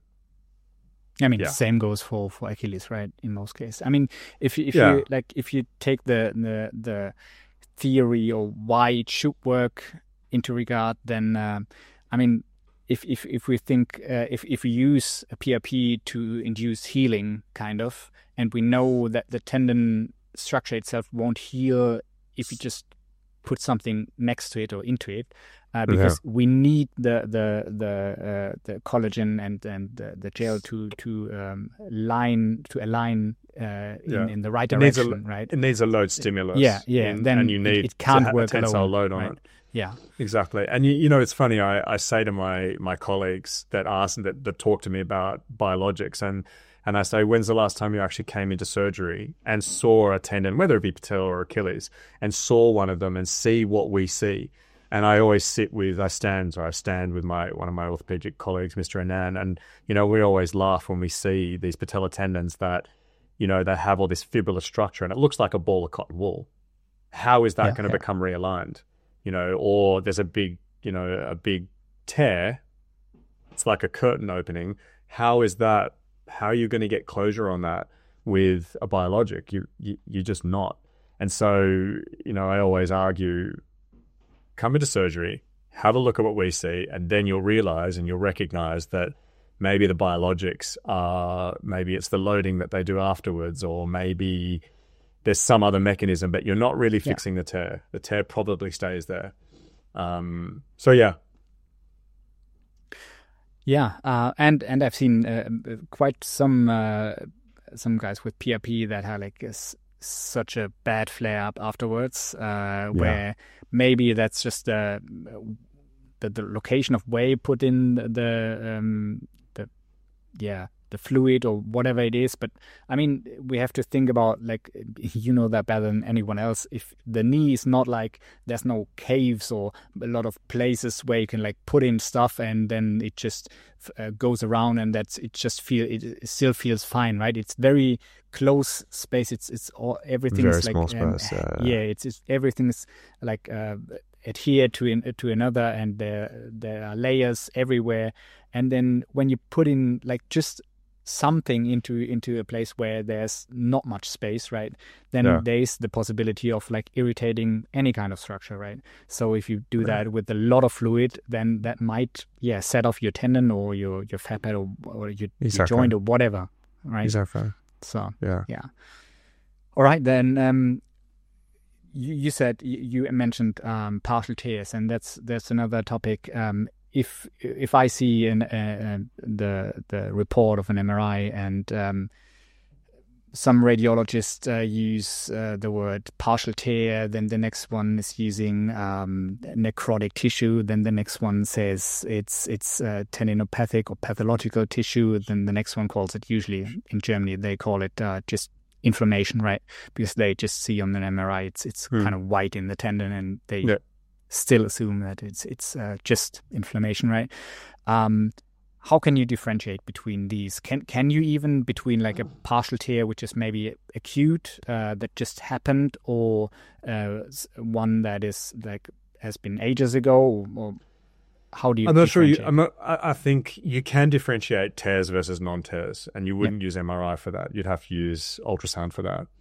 I mean, Yeah. same goes for, for Achilles, right? In most cases, I mean, if you, if Yeah. you like, if you take the the the theory or why it should work into regard, then um, I mean, if if if we think uh, if if we use a P R P to induce healing, kind of, and we know that the tendon structure itself won't heal if you just put something next to it or into it, uh, because we need the the the uh, the collagen and and the, the gel to to um, line to align uh, in, Yeah. in the right It needs a- direction, right? it needs a load stimulus. Yeah, yeah. in- Then and you it- need it can't to ha- work a tensile alone, load on right? it. Yeah, Exactly. And you, you know, it's funny, I, I say to my my colleagues that ask that, that talk to me about biologics, and and I say, when's the last time you actually came into surgery and saw a tendon, whether it be patella or Achilles, and saw one of them and see what we see? And I always sit with, I stand, or I stand with my one of my orthopedic colleagues, Mister Anand, and, you know, we always laugh when we see these patella tendons that, you know, they have all this fibrillar structure and it looks like a ball of cotton wool. How is that Yeah, going to yeah. become realigned? You know, or there's a big, you know, a big tear. It's like a curtain opening. How is that? How are you going to get closure on that with a biologic? You, you, you're just not. And so, you know, I always argue, come into surgery, have a look at what we see, and then you'll realize and you'll recognize that maybe the biologics are, maybe it's the loading that they do afterwards, or maybe there's some other mechanism, but you're not really Yeah. fixing the tear. The tear probably stays there. Um, so yeah, yeah. Uh, and and I've seen uh, quite some uh, some guys with P R P that had like a s such a bad flare up afterwards, uh, where yeah. maybe that's just uh, the the location of where you put in the um, the yeah. the fluid or whatever it is. But I mean, we have to think about, like, you know that better than anyone else. If the knee is not like, there's no caves or a lot of places where you can like put in stuff and then it just uh, goes around and that's, it just feel, it, it still feels fine, right? It's very close space. It's, it's all, everything's very like, small um, space, yeah, yeah, it's, it's everything's like, uh, adhered to in, to another, and there, there are layers everywhere. And then when you put in like just something into into a place where there's not much space, right, then yeah. there's the possibility of like irritating any kind of structure, right? So if you do right. that with a lot of fluid, then that might yeah set off your tendon or your your fat pad or, or your, exactly. your joint or whatever, right? Exactly. So yeah yeah all right, then um you, you said you mentioned um partial tears, and that's that's another topic. um If if I see in uh, the the report of an M R I and um, some radiologists uh, use uh, the word partial tear, then the next one is using um, necrotic tissue, then the next one says it's it's uh, tendinopathic or pathological tissue, then the next one calls it, usually in Germany they call it uh, just inflammation, right? Because they just see on an M R I it's it's hmm. kind of white in the tendon, and they yeah. still assume that it's it's uh, just inflammation, right? Um, how can you differentiate between these? Can can you even between like a partial tear, which is maybe acute uh, that just happened, or uh, one that is like has been ages ago, or, or how do you? I'm not sure. You, I'm not. I, I think you can differentiate tears versus non-tears, and you wouldn't yep. use M R I for that. You'd have to use ultrasound for that.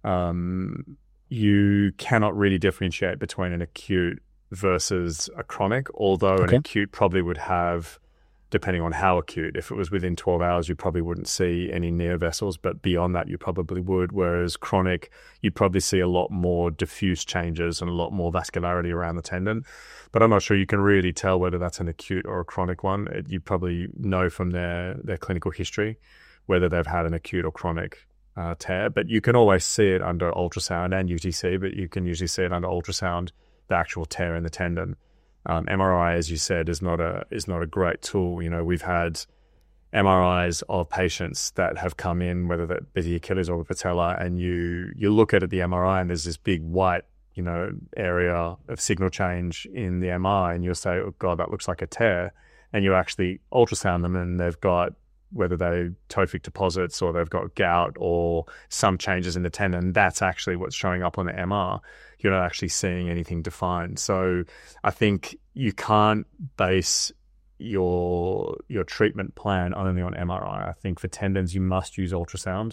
Um, you cannot really differentiate between an acute versus a chronic, although okay. an acute probably would have, depending on how acute, if it was within twelve hours, you probably wouldn't see any near vessels, but beyond that, you probably would. Whereas chronic, you'd probably see a lot more diffuse changes and a lot more vascularity around the tendon. But I'm not sure you can really tell whether that's an acute or a chronic one. It, you probably know from their, their clinical history whether they've had an acute or chronic uh, tear. But you can always see it under ultrasound and U T C, but you can usually see it under ultrasound, the actual tear in the tendon. Um, M R I, as you said, is not a is not a great tool. You know, we've had M R Is of patients that have come in, whether that be the Achilles or the patella, and you you look at it, the M R I, and there's this big white, you know, area of signal change in the M R I, and you'll say, oh God, that looks like a tear. And you actually ultrasound them, and they've got, whether they're tophic deposits or they've got gout or some changes in the tendon, that's actually what's showing up on the M R. You're not actually seeing anything defined. So I think you can't base your your treatment plan only on M R I. I think for tendons, you must use ultrasound.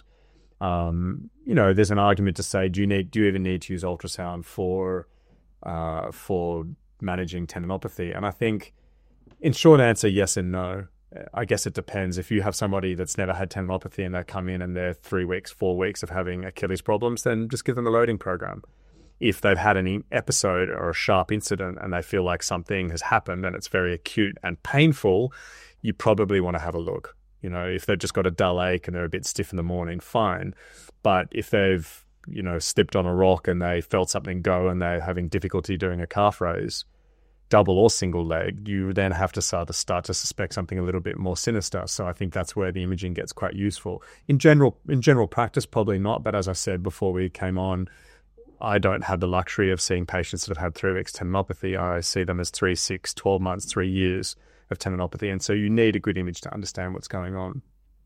Um, you know, there's an argument to say, do you need, do you even need to use ultrasound for uh, for managing tendinopathy? And I think, in short answer, yes and no. I guess it depends. If you have somebody that's never had tendinopathy and they come in and they're three weeks, four weeks of having Achilles problems, then just give them a loading program. If they've had any episode or a sharp incident and they feel like something has happened and it's very acute and painful, you probably want to have a look. You know, if they've just got a dull ache and they're a bit stiff in the morning, fine. But if they've, you know, slipped on a rock and they felt something go and they're having difficulty doing a calf raise, double or single leg, you then have to start to start to suspect something a little bit more sinister. So I think that's where the imaging gets quite useful. In general, in general practice, probably not. But as I said before we came on, I don't have the luxury of seeing patients that have had three weeks tendinopathy. I see them as three, six, twelve months, three years of tendinopathy. And so you need a good image to understand what's going on.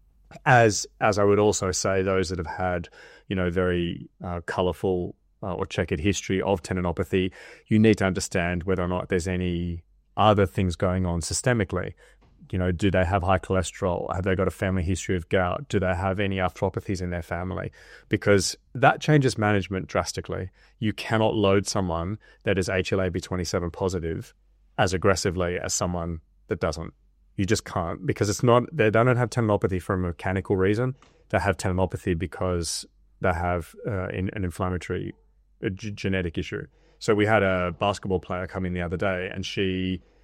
As as I would also say, those that have had, you know, very uh, colourful uh, or checkered history of tendinopathy, you need to understand whether or not there's any other things going on systemically. You know, do they have high cholesterol? Have they got a family history of gout? Do they have any arthropathies in their family? Because that changes management drastically. You cannot load someone that is H L A B twenty-seven positive as aggressively as someone that doesn't. You just can't, because it's not, they don't have tendinopathy for a mechanical reason. They have tendinopathy because they have uh, in, an inflammatory a g- genetic issue. So we had a basketball player come in the other day, and she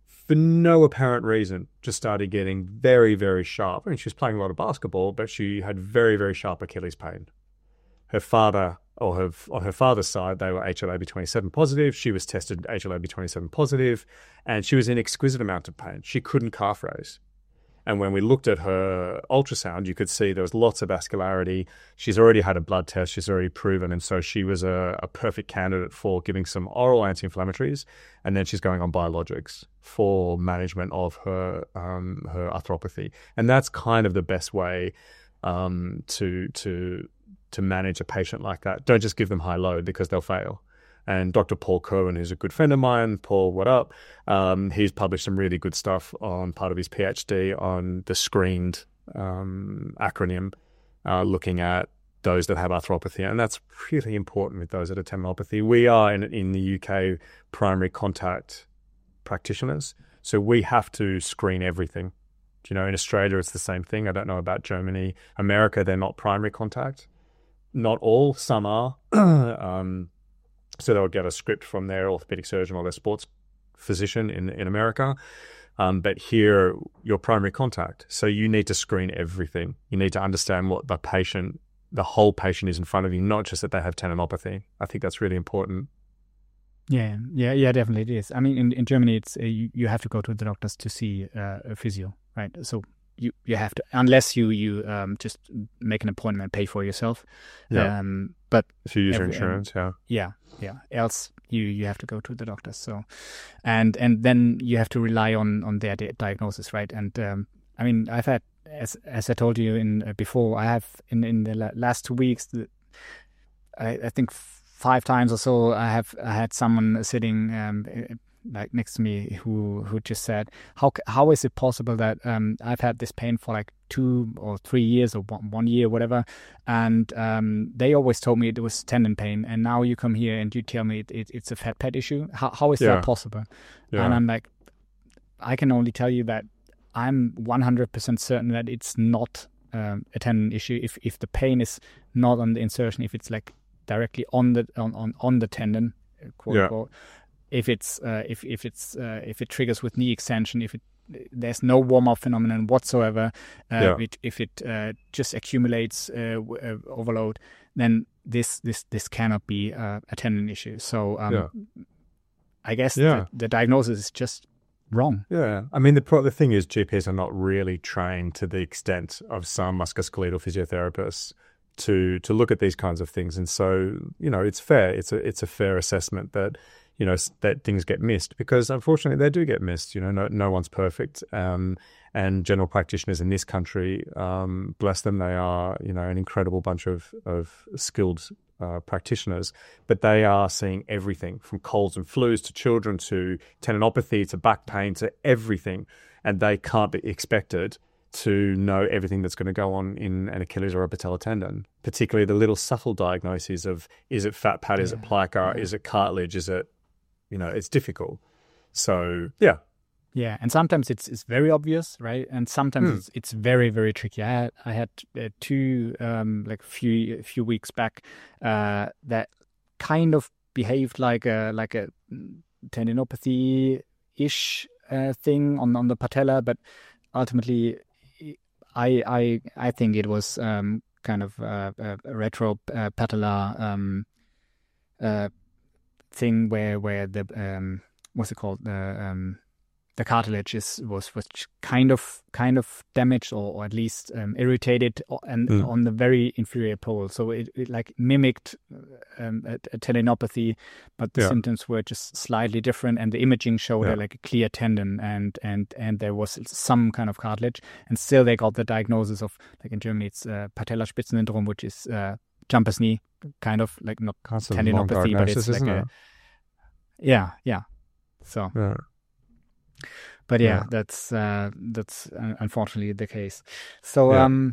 for no apparent reason, just started getting very, very sharp. I mean, she was playing a lot of basketball, but she had very, very sharp Achilles pain. Her father, or her on her father's side, they were H L A B twenty-seven positive. She was tested H L A B twenty-seven positive, and she was in exquisite amount of pain. She couldn't calf raise. And when we looked at her ultrasound, you could see there was lots of vascularity. She's already had a blood test. She's already proven. And so she was a, a perfect candidate for giving some oral anti-inflammatories. And then she's going on biologics for management of her um, her arthropathy. And that's kind of the best way um, to to to manage a patient like that. Don't just give them high load because they'll fail. And Doctor Paul Kerwin, who's a good friend of mine, Paul, what up? Um, he's published some really good stuff on part of his PhD on the SCREENed um, acronym, uh, looking at those that have arthropathy. And that's really important with those that have tendinopathy. We are, in, in the U K, primary contact practitioners. So we have to screen everything. You know, in Australia, it's the same thing. I don't know about Germany. America, they're not primary contact. Not all, some are. um, So they'll get a script from their orthopedic surgeon or their sports physician in, in America. Um, but here, your primary contact. So you need to screen everything. You need to understand what the patient, the whole patient is in front of you, not just that they have tendinopathy. I think that's really important. Yeah, yeah, yeah, definitely it is. I mean, in, in Germany, it's uh, you, you have to go to the doctors to see uh, a physio, right? So you, you have to, unless you you um, just make an appointment and pay for yourself. Yeah. Um, but if you use every, your insurance, um, yeah. Yeah, yeah. Else you, you have to go to the doctors. So, and and then you have to rely on on their di- diagnosis, right? And um, I mean, I've had, as as I told you in uh, before, I have in in the la- last two weeks, the, I, I think five times or so, I have I had someone sitting um, like next to me who who just said, how how is it possible that um, I've had this pain for like two or three years or one, one year, whatever, and um, they always told me it was tendon pain, and now you come here and you tell me it, it, it's a fat pad issue. How how is Yeah. that possible? Yeah. And I'm like, I can only tell you that I'm one hundred percent certain that it's not um, a tendon issue. If if the pain is not on the insertion, if it's like directly on the on on, on the tendon, quote Yeah. unquote. If it's uh, if if it's uh, if it triggers with knee extension, if it there's no warm up phenomenon whatsoever, uh, Yeah. it, if it uh, just accumulates uh, w- uh, overload, then this this this cannot be uh, a tendon issue. So um, Yeah. I guess Yeah. the, the diagnosis is just wrong. Yeah. I mean, the pro- the thing is, G Ps are not really trained to the extent of some musculoskeletal physiotherapists to to look at these kinds of things. And so, you know, it's fair. It's a it's a fair assessment that, you know, that things get missed, because unfortunately they do get missed. You know, no no one's perfect. Um, and general practitioners in this country, um, bless them, they are, you know, an incredible bunch of of skilled uh, practitioners, but they are seeing everything from colds and flus to children to tendinopathy to back pain to everything, and they can't be expected to know everything that's going to go on in an Achilles or a patellar tendon, particularly the little subtle diagnoses of, is it fat pad, is Yeah. it plica, Yeah. is it cartilage, is it, you know, it's difficult. So, yeah. Yeah, and sometimes it's it's very obvious, right? And sometimes Hmm. it's it's very very tricky. I had I had uh, two um like few few weeks back uh that kind of behaved like a like a tendinopathy ish uh, thing on on the patella, but ultimately I I I think it was um kind of uh, a retro uh, patellar um uh thing where where the um what's it called the um the cartilage is was was kind of kind of damaged or, or at least um, irritated o- and Mm. on the very inferior pole. So it, it like mimicked um, a, a tendinopathy, but the Yeah. symptoms were just slightly different, and the imaging showed Yeah. a, like a clear tendon and and and there was some kind of cartilage, and still they got the diagnosis of, like in Germany it's uh, Patellaspitzensyndrom, which is uh, jumper's knee, kind of like not That's a long tendinopathy, but it's diagnosis, like isn't a it? yeah yeah. So. Yeah. But yeah, Yeah. that's uh, that's uh, unfortunately the case. So Yeah. um,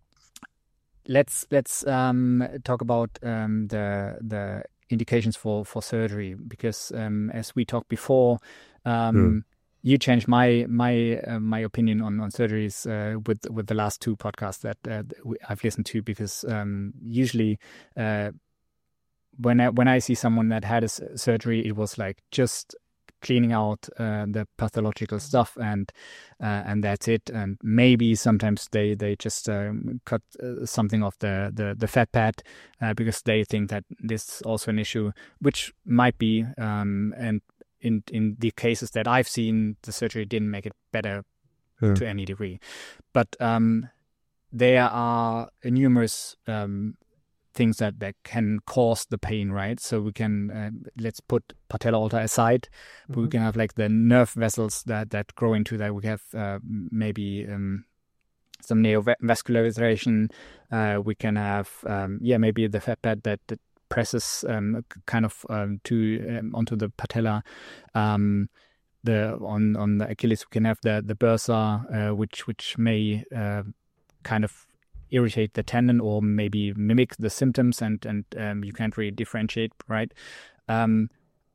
let's let's um, talk about um, the the indications for, for surgery, because um, as we talked before, um, Mm. you changed my my uh, my opinion on on surgeries uh, with with the last two podcasts that uh, I've listened to, because um, usually uh, when I, when I see someone that had a s- surgery, it was like just cleaning out uh, the pathological stuff, and uh, and that's it. And maybe sometimes they they just um, cut uh, something off the the, the fat pad uh, because they think that this is also an issue, which might be. Um, and in in the cases that I've seen, the surgery didn't make it better yeah. to any degree. But um, there are numerous um, things that, that can cause the pain, right? So we can, uh, let's put patella alta aside, but mm-hmm. we can have like the nerve vessels that, that grow into that. We have uh, maybe um, some neovascularization. Uh, we can have, um, yeah, maybe the fat pad that, that presses um, kind of um, to um, onto the patella. Um, the on on the Achilles, we can have the the bursa, uh, which which may uh, kind of irritate the tendon or maybe mimic the symptoms, and and um, you can't really differentiate, right? Um,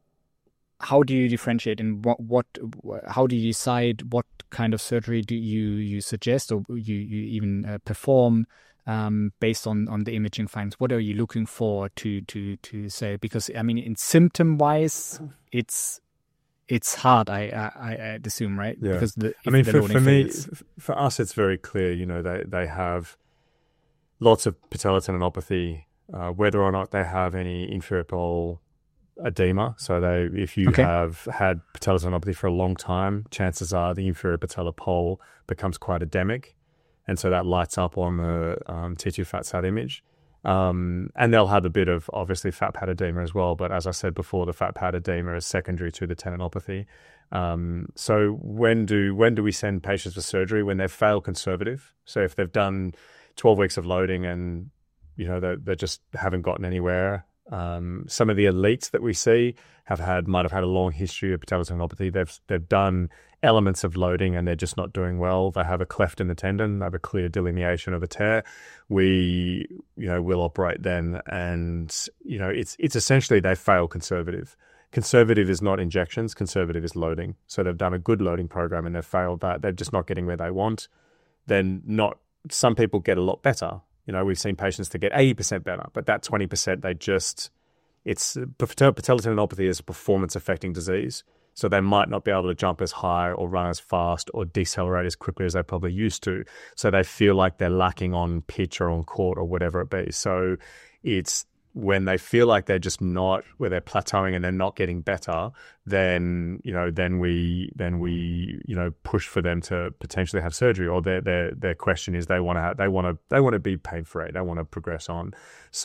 how do you differentiate, and what what how do you decide what kind of surgery do you you suggest, or you you even uh, perform um, based on on the imaging findings? What are you looking for to to to say? Because I mean, in symptom wise, it's it's hard, I I, I assume, right? Yeah. Because the, I mean, the for, for me, fails. for us, it's very clear. You know, they they have lots of patellar tendinopathy, uh, whether or not they have any inferior pole edema. So they, if you okay. have had patellar tendinopathy for a long time, chances are the inferior patellar pole becomes quite edemic, and so that lights up on the um, T two fat SAT image. Um, and they'll have a bit of, obviously, fat pad edema as well. But as I said before, the fat pad edema is secondary to the tendinopathy. Um, so when do when do we send patients for surgery? When they've failed conservative. So if they've done twelve weeks of loading and, you know, they they just haven't gotten anywhere. Um, some of the elites that we see have had might have had a long history of patellar tendinopathy. They've they've done elements of loading and they're just not doing well. They have a cleft in the tendon. They have a clear delineation of a tear. We, you know, will operate then, and you know, it's it's essentially they fail conservative. Conservative is not injections. Conservative is loading. So they've done a good loading program and they've failed that. They're just not getting where they want. Then not. Some people get a lot better. You know, we've seen patients that get eighty percent better, but that twenty percent, they just, it's, patellar tendinopathy is a performance-affecting disease, so they might not be able to jump as high or run as fast or decelerate as quickly as they probably used to, so they feel like they're lacking on pitch or on court or whatever it be. So it's when they feel like they're just not, where they're plateauing and they're not getting better, then, you know, then we, then we, you know, push for them to potentially have surgery, or their, their, their question is they want to, have, they want to, they want to be pain free. They want to progress on.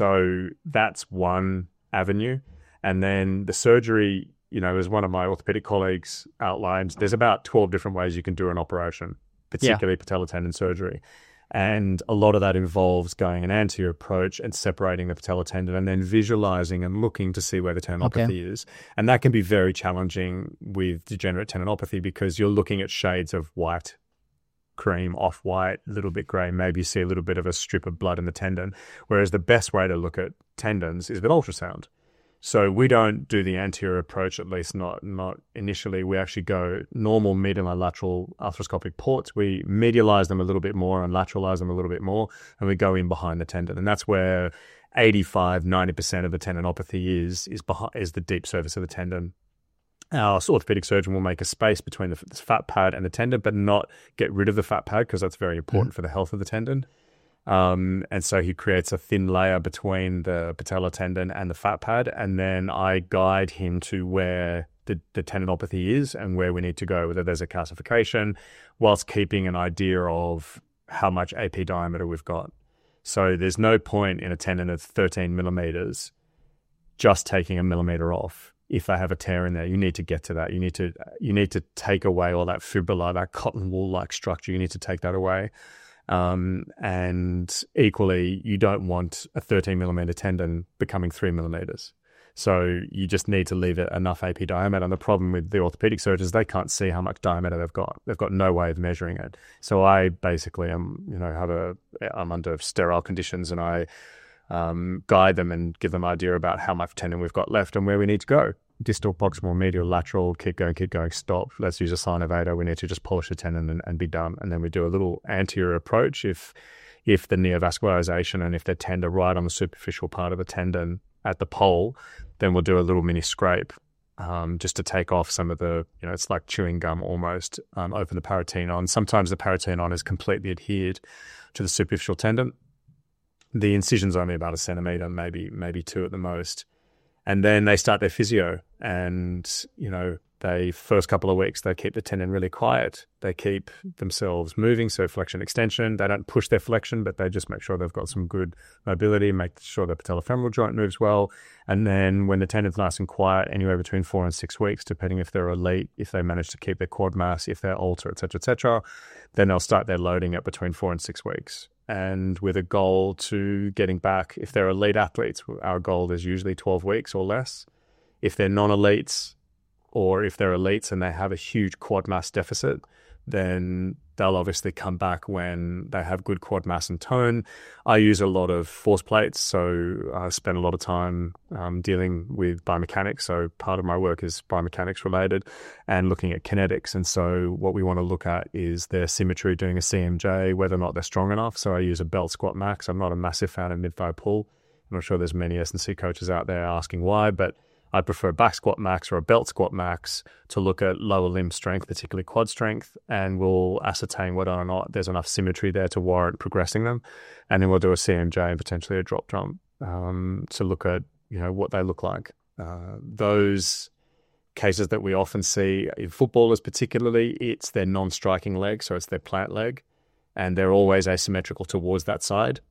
So that's one avenue. And then the surgery, you know, as one of my orthopedic colleagues outlined, there's about twelve different ways you can do an operation, particularly yeah. patellar tendon surgery. And a lot of that involves going an anterior approach and separating the patellar tendon and then visualizing and looking to see where the tendinopathy okay. is. And that can be very challenging with degenerate tendinopathy because you're looking at shades of white, cream, off-white, a little bit grey. Maybe you see a little bit of a strip of blood in the tendon. Whereas the best way to look at tendons is with ultrasound. So we don't do the anterior approach, at least not not initially. We actually go normal medial and lateral arthroscopic ports. We medialize them a little bit more and lateralize them a little bit more, and we go in behind the tendon. And that's where eighty-five, ninety percent of the tendinopathy is is behind, is the deep surface of the tendon. Our orthopedic surgeon will make a space between the fat pad and the tendon, but not get rid of the fat pad because that's very important mm-hmm. for the health of the tendon. Um, and so he creates a thin layer between the patellar tendon and the fat pad, and then I guide him to where the, the tendinopathy is and where we need to go, whether there's a calcification, whilst keeping an idea of how much A P diameter we've got. So there's no point in a tendon of thirteen millimeters just taking a millimeter off. If they have a tear in there, you need to get to that. You need to you need to take away all that fibula, that cotton wool-like structure. You need to take that away. Um, and equally, you don't want a thirteen millimeter tendon becoming three millimeters. So you just need to leave it enough A P diameter. And the problem with the orthopedic surgeons, they can't see how much diameter they've got. They've got no way of measuring it. So I basically am, you know, have a, I'm under sterile conditions, and I um, guide them and give them an idea about how much tendon we've got left and where we need to go. Distal, proximal, medial, lateral, keep going, keep going, stop. Let's use a synovator. We need to just polish the tendon and, and be done. And then we do a little anterior approach if if the neovascularization and if they're tender right on the superficial part of the tendon at the pole, then we'll do a little mini scrape um, just to take off some of the, you know, it's like chewing gum almost, um, open the paratenon. Sometimes the paratenon is completely adhered to the superficial tendon. The incision's only about a centimetre, maybe maybe two at the most. And then they start their physio, and, you know, they first couple of weeks, they keep the tendon really quiet. They keep themselves moving, so flexion extension. They don't push their flexion, but they just make sure they've got some good mobility, make sure the patellofemoral joint moves well. And then when the tendon's nice and quiet, anywhere between four and six weeks, depending if they're elite, if they manage to keep their quad mass, if they're ultra, et cetera, et cetera, then they'll start their loading at between four and six weeks. And with a goal to getting back, if they're elite athletes, our goal is usually twelve weeks or less. If they're non-elites, or if they're elites and they have a huge quad mass deficit, then they'll obviously come back when they have good quad mass and tone. I use a lot of force plates, so I spend a lot of time um, dealing with biomechanics. So part of my work is biomechanics related and looking at kinetics. And so what we want to look at is their symmetry, doing a C M J, whether or not they're strong enough. So I use a belt squat max. I'm not a massive fan of mid-thigh pull. I'm not sure there's many S and C coaches out there asking why, but I prefer a back squat max or a belt squat max to look at lower limb strength, particularly quad strength, and we'll ascertain whether or not there's enough symmetry there to warrant progressing them. And then we'll do a C M J and potentially a drop jump um, to look at, you know, what they look like. Uh, those cases that we often see in footballers particularly, it's their non-striking leg, so it's their plant leg, and they're always asymmetrical towards that side.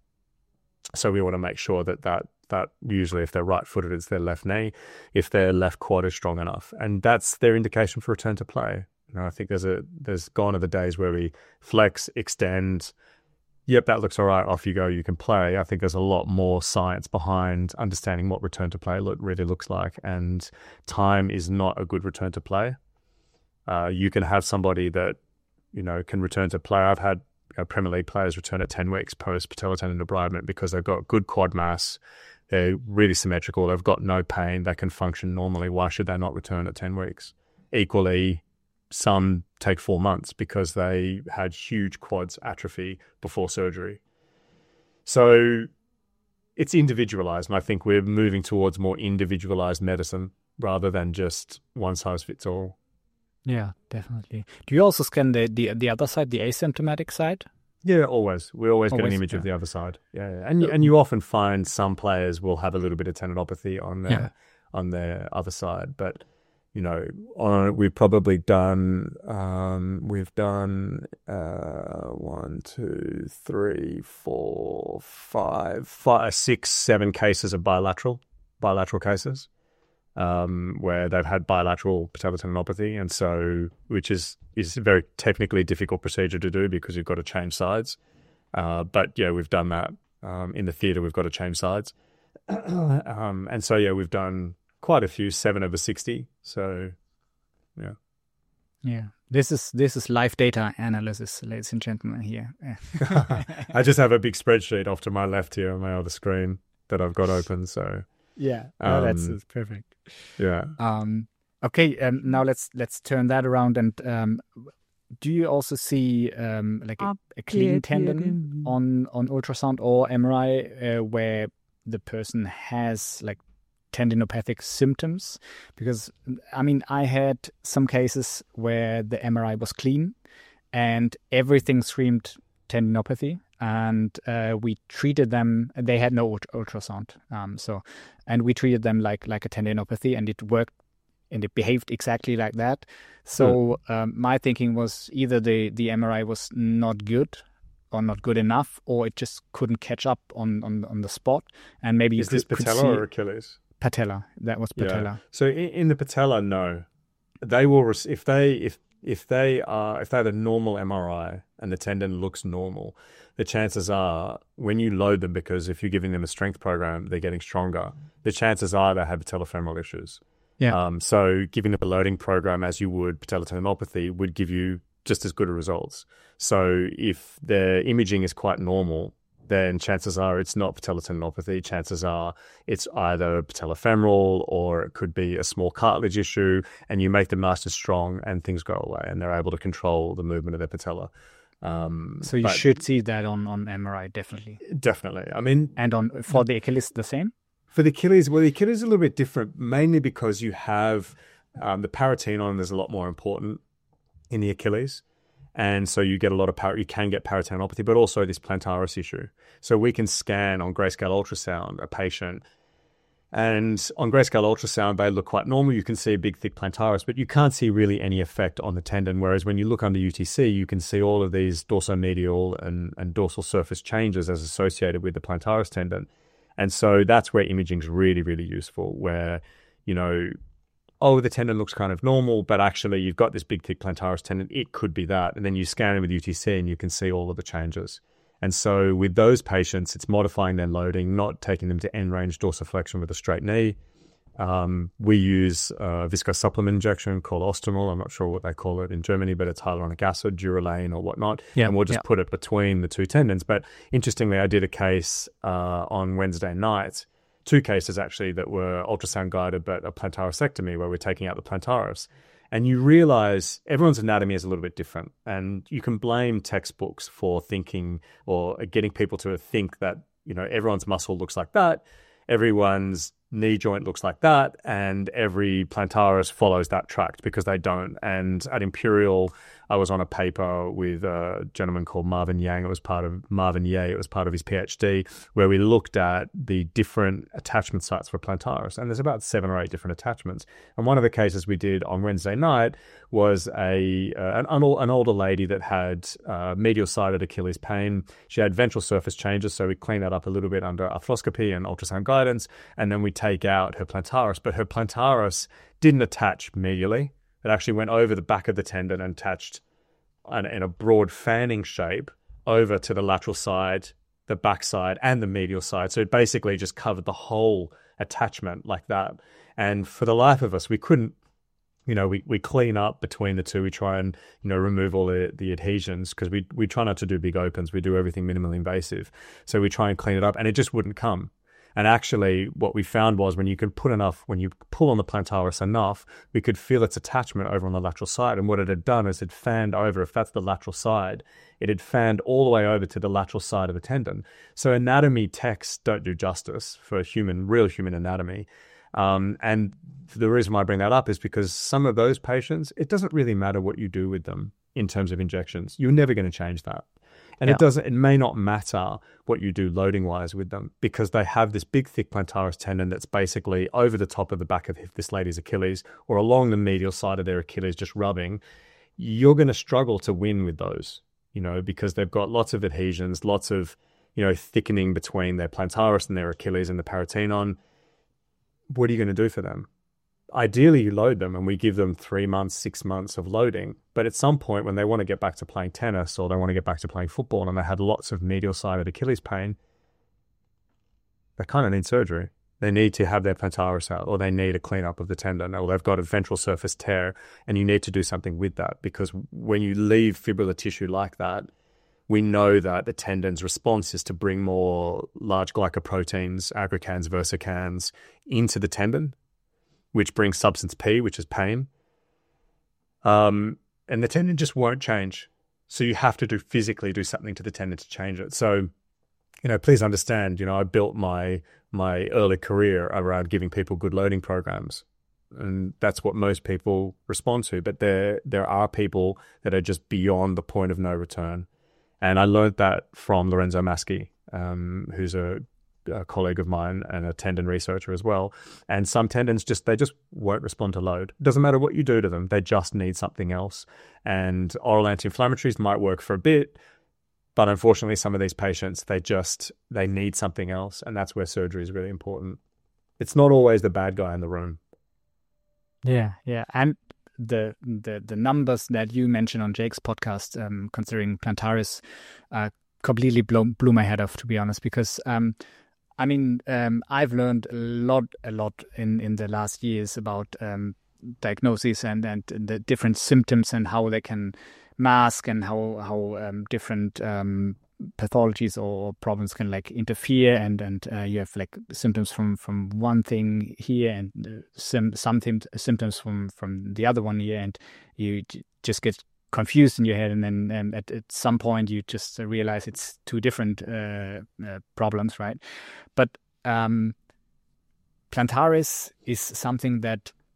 So we want to make sure that that that usually if they're right-footed, it's their left knee, if their left quad is strong enough. And that's their indication for return to play. You know, I think there's a there's gone are the days where we flex, extend, yep, that looks all right, off you go, you can play. I think there's a lot more science behind understanding what return to play look, really looks like. And time is not a good return to play. Uh, you can have somebody that, you know, can return to play. I've had you know, Premier League players return at ten weeks post patellar tendon debridement because they've got good quad mass. They're really symmetrical. They've got no pain. They can function normally. Why should they not return at ten weeks? Equally, some take four months because they had huge quads atrophy before surgery. So it's individualized, and I think we're moving towards more individualized medicine rather than just one size fits all. Yeah, definitely. Do you also scan the, the, the other side, the asymptomatic side? Yeah, always. We always, always get an image yeah. of the other side. Yeah, yeah. and and you often find some players will have a little bit of tendinopathy on their yeah. on their other side. But you know, on, we've probably done um, we've done uh, one, two, three, four, five, five, six, seven cases of bilateral bilateral cases. Um, where they've had bilateral patellar tendinopathy, and so which is is a very technically difficult procedure to do because you've got to change sides. Uh, but yeah, we've done that um, in the theatre. We've got to change sides, um, and so yeah, we've done quite a few, seven over sixty. So yeah, yeah. This is this is live data analysis, ladies and gentlemen. Here, I just have a big spreadsheet off to my left here on my other screen that I've got open. So. Yeah, no, um, that's, that's perfect. Yeah. Um, okay, um, now let's let's turn that around. And um, do you also see um, like a, a clean tendon on on ultrasound or M R I uh, where the person has like tendinopathic symptoms? Because I mean, I had some cases where the M R I was clean and everything screamed tendinopathy. And uh, we treated them. They had no ultrasound, um, so and we treated them like like a tendinopathy, and it worked, and it behaved exactly like that. So mm. um, my thinking was either the, the M R I was not good, or not good enough, or it just couldn't catch up on, on, on the spot. And maybe is this could, patella could or Achilles? Patella. That was patella. Yeah. So in, in the patella, no, they will rec- if they if if they are if they had a normal M R I and the tendon looks normal. The chances are when you load them, because if you're giving them a strength program, they're getting stronger. The chances are they have patellofemoral issues. Yeah. Um, so giving them a loading program as you would patellar tendinopathy would give you just as good results. So if their imaging is quite normal, then chances are it's not patellar tendinopathy. Chances are it's either patellofemoral or it could be a small cartilage issue, and you make the master strong and things go away and they're able to control the movement of their patella. Um, so you but, should see that on, on M R I, definitely. Definitely. I mean, and on for the Achilles, the same? For the Achilles, well, the Achilles is a little bit different, mainly because you have Um, the paratenon is a lot more important in the Achilles. And so you get a lot of par- you can get paratendinopathy, but also this plantaris issue. So we can scan on grayscale ultrasound a patient, and on grayscale ultrasound they look quite normal. You can see a big thick plantaris, but you can't see really any effect on the tendon. Whereas when you look under U T C, you can see all of these dorsomedial and, and dorsal surface changes as associated with the plantaris tendon. And so that's where imaging is really, really useful. Where, you know, oh, the tendon looks kind of normal, but actually you've got this big, thick plantaris tendon. It could be that. And then you scan it with U T C and you can see all of the changes. And so with those patients, it's modifying their loading, not taking them to end-range dorsiflexion with a straight knee. Um, we use a viscose supplement injection called Ostemal. I'm not sure what they call it in Germany, but it's hyaluronic acid, Durolane or whatnot. Yeah, and we'll just yeah. put it between the two tendons. But interestingly, I did a case uh, on Wednesday night, two cases actually that were ultrasound guided, but a plantarosectomy where we're taking out the plantaris. And you realize everyone's anatomy is a little bit different. And you can blame textbooks for thinking or getting people to think that, you know, everyone's muscle looks like that, everyone's knee joint looks like that, and every plantaris follows that tract, because they don't. And at Imperial, I was on a paper with a gentleman called Marvin Yang. It was part of Marvin Ye. It was part of his PhD, where we looked at the different attachment sites for plantaris. And there's about seven or eight different attachments. And one of the cases we did on Wednesday night was a uh, an, an older lady that had uh, medial-sided Achilles pain. She had ventral surface changes, so we cleaned that up a little bit under arthroscopy and ultrasound guidance, and then we take out her plantaris. But her plantaris didn't attach medially. It actually went over the back of the tendon and attached in, in a broad fanning shape over to the lateral side, the back side, and the medial side. So it basically just covered the whole attachment like that. And for the life of us, we couldn't, you know, we, we clean up between the two. We try and, you know, remove all the, the adhesions, because we, we try not to do big opens. We do everything minimally invasive. So we try and clean it up, and it just wouldn't come. And actually what we found was when you can put enough, when you pull on the plantaris enough, we could feel its attachment over on the lateral side. And what it had done is it fanned over, if that's the lateral side, it had fanned all the way over to the lateral side of the tendon. So anatomy texts don't do justice for human, real human anatomy. Um, and the reason why I bring that up is because some of those patients, it doesn't really matter what you do with them in terms of injections. You're never going to change that. And yeah. it doesn't, it may not matter what you do loading wise with them, because they have this big, thick plantaris tendon that's basically over the top of the back of this lady's Achilles, or along the medial side of their Achilles, just rubbing. You're going to struggle to win with those, you know, because they've got lots of adhesions, lots of, you know, thickening between their plantaris and their Achilles and the paratenon. What are you going to do for them? Ideally, you load them and we give them three months, six months of loading. But at some point when they want to get back to playing tennis or they want to get back to playing football and they had lots of medial-sided Achilles pain, they kind of need surgery. They need to have their plantaris out, or they need a cleanup of the tendon, or they've got a ventral surface tear, and you need to do something with that, because when you leave fibrillar tissue like that, we know that the tendon's response is to bring more large glycoproteins, aggregans, versicans, into the tendon, which brings substance P, which is pain. Um, and the tendon just won't change. So you have to do physically do something to the tendon to change it. So, you know, please understand, you know, I built my my early career around giving people good loading programs. And that's what most people respond to. But there there are people that are just beyond the point of no return. And I learned that from Lorenzo Maschi, um, who's a a colleague of mine and a tendon researcher as well. And some tendons just, they just won't respond to load. It doesn't matter what you do to them. They just need something else. And oral anti-inflammatories might work for a bit, but unfortunately some of these patients, they just, they need something else. And that's where surgery is really important. It's not always the bad guy in the room. Yeah. Yeah. And the, the, the numbers that you mentioned on Jake's podcast, um, considering plantaris, uh, completely blew, blew my head off, to be honest, because, um, I mean, um, I've learned a lot, a lot in, in the last years about um, diagnosis and, and the different symptoms and how they can mask, and how how um, different um, pathologies or problems can like interfere, and and uh, you have like symptoms from, from one thing here and uh, some some symptoms from, from the other one here, and you j- just get confused in your head, and then um, at, at some point you just realize it's two different uh, uh, problems, right? But um, plantaris is something that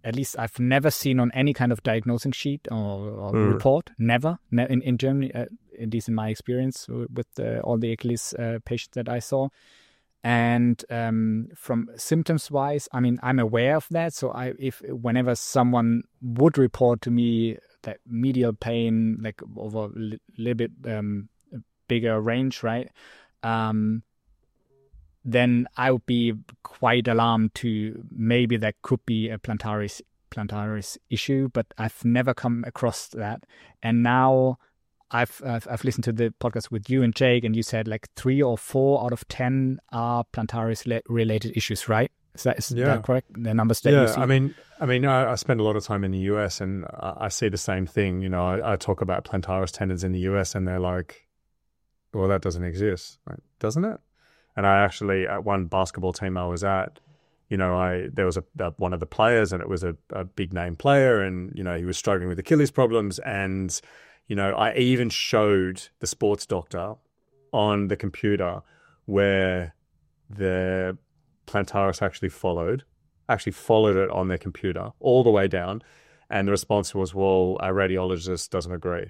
at least I've never seen on any kind of diagnosing sheet or, or Mm. report. Never, ne- in in Germany, uh, at least in my experience with uh, all the Achilles uh, patients that I saw. And um, from symptoms wise, I mean, I'm aware of that. So I, if whenever someone would report to me that medial pain, like over a li- little bit um, bigger range, right? Um, then I would be quite alarmed to maybe that could be a plantaris plantaris issue, but I've never come across that. And now I've, I've I've listened to the podcast with you and Jake, and you said like three or four out of ten are plantaris related issues, right? Is that is Yeah. that correct? The numbers that you Yeah, see. I mean, I mean, I, I spend a lot of time in the U S, and I, I see the same thing. You know, I, I talk about plantaris tendons in the U S, and they're like, "Well, that doesn't exist, like, doesn't it?" And I actually, at one basketball team I was at, you know, I there was a, a one of the players, and it was a, a big name player, and you know, he was struggling with Achilles problems, and you know, I even showed the sports doctor on the computer where the plantaris actually followed, actually followed it on their computer all the way down. And the response was, well, our radiologist doesn't agree.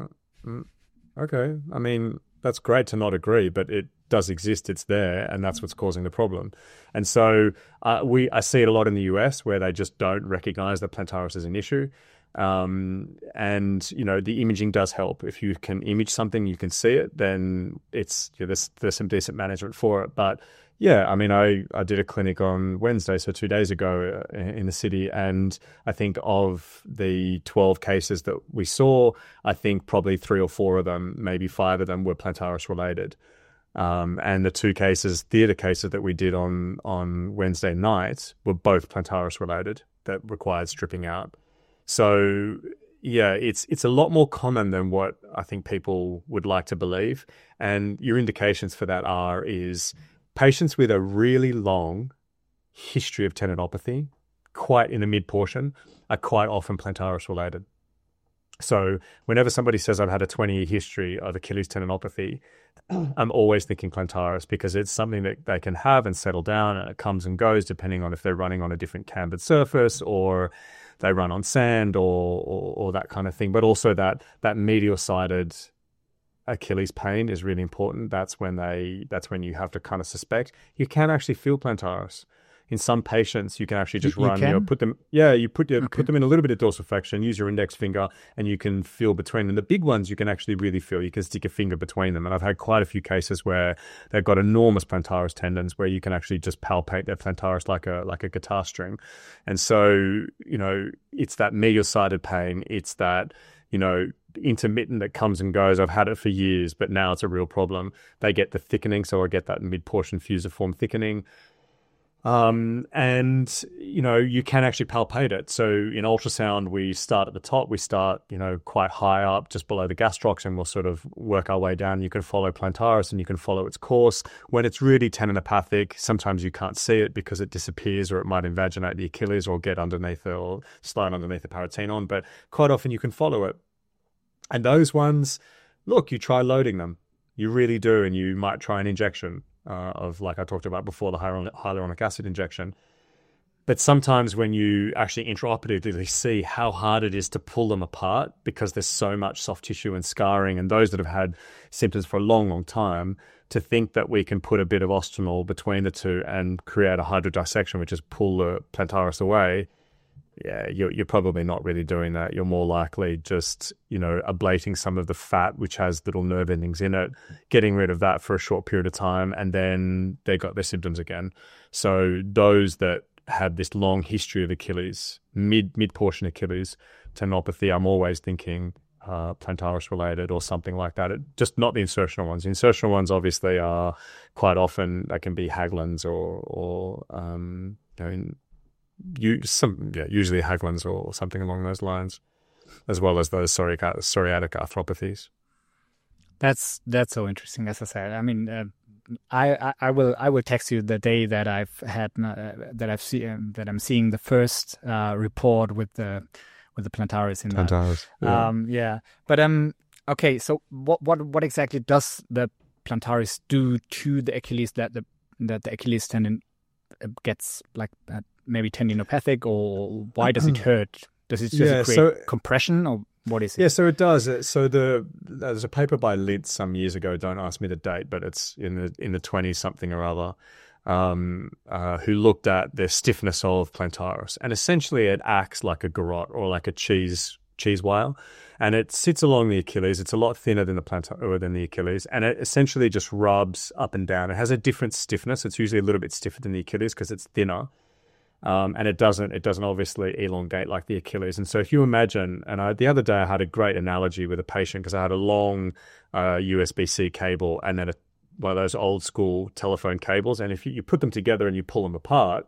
Okay. I mean, that's great to not agree, but it does exist. It's there, and that's what's causing the problem. And so uh, we, I see it a lot in the U S where they just don't recognize that plantaris is an issue. Um, and, you know, the imaging does help. If you can image something, you can see it, then it's, you know, there's, there's some decent management for it. But yeah, I mean, I, I did a clinic on Wednesday, so two days ago uh, in the city. And I think of the twelve cases that we saw, I think probably three or four of them, maybe five of them were plantaris related. Um, and the two cases, theatre cases that we did on, on Wednesday night were both plantaris related that required stripping out. So yeah, it's it's a lot more common than what I think people would like to believe. And your indications for that are is patients with a really long history of tendinopathy, quite in the mid portion, are quite often plantaris related. So whenever somebody says I've had a twenty-year history of Achilles tendinopathy, I'm always thinking plantaris, because it's something that they can have and settle down, and it comes and goes depending on if they're running on a different cambered surface or they run on sand or, or or that kind of thing. But also that that medial-sided Achilles pain is really important. That's when they that's when you have to kind of suspect. You can actually feel plantaris. In some patients, you can actually just You- you run, you know, can? put them, yeah, you put your, Okay. put them in a little bit of dorsiflexion, use your index finger, and you can feel between them. The big ones, you can actually really feel. You can stick a finger between them. And I've had quite a few cases where they've got enormous plantaris tendons where you can actually just palpate their plantaris like a, like a guitar string. And so, you know, it's that medial-sided pain. It's that, you know, intermittent that comes and goes. I've had it for years, but now it's a real problem. They get the thickening, so I get that mid-portion fusiform thickening. Um, and, you know, you can actually palpate it. So in ultrasound, we start at the top, we start, you know, quite high up, just below the gastrocs, and we'll sort of work our way down. You can follow plantaris and you can follow its course. When it's really tendinopathic, sometimes you can't see it because it disappears, or it might invaginate the Achilles or get underneath it or slide underneath the paratenon, but quite often you can follow it. And those ones, look, you try loading them. You really do, and you might try an injection. Uh, of, like I talked about before, the hyaluronic acid injection. But sometimes when you actually intraoperatively see how hard it is to pull them apart, because there's so much soft tissue and scarring, and those that have had symptoms for a long, long time, to think that we can put a bit of ostemal between the two and create a hydrodissection, which is pull the plantaris away, yeah, you're, you're probably not really doing that. You're more likely just, you know, ablating some of the fat, which has little nerve endings in it, getting rid of that for a short period of time, and then they got their symptoms again. So those that had this long history of Achilles, mid mid portion Achilles tendinopathy, I'm always thinking uh, plantaris related or something like that. It, just not the insertional ones. The insertional ones obviously are quite often, they can be Haglund's or or um, you know, in, You some yeah usually Haglund's or something along those lines, as well as those psoriatic, psoriatic arthropathies. That's that's so interesting. As I said, I mean, uh, I, I I will I will text you the day that I've had uh, that I've seen um, that I'm seeing the first uh, report with the with the plantaris in that. Plantaris, yeah. Um, yeah, but um, okay. So what what what exactly does the plantaris do to the Achilles that the that the Achilles tendon gets like uh, maybe tendinopathic, or why does it hurt? Does it, does yeah, it create so, compression, or what is it? Yeah, so it does. So the there's a paper by Lintz some years ago. Don't ask me the date, but it's in the in the twenties something or other. Um, uh, who looked at the stiffness of plantaris, and essentially it acts like a garrote or like a cheese cheese wire, and it sits along the Achilles. It's a lot thinner than the plantar or than the Achilles, and it essentially just rubs up and down. It has a different stiffness. It's usually a little bit stiffer than the Achilles because it's thinner. Um, and it doesn't it doesn't obviously elongate like the Achilles. And so if you imagine, and I, the other day I had a great analogy with a patient because I had a long uh, U S B C cable and then a, one of those old school telephone cables. And if you, you put them together and you pull them apart,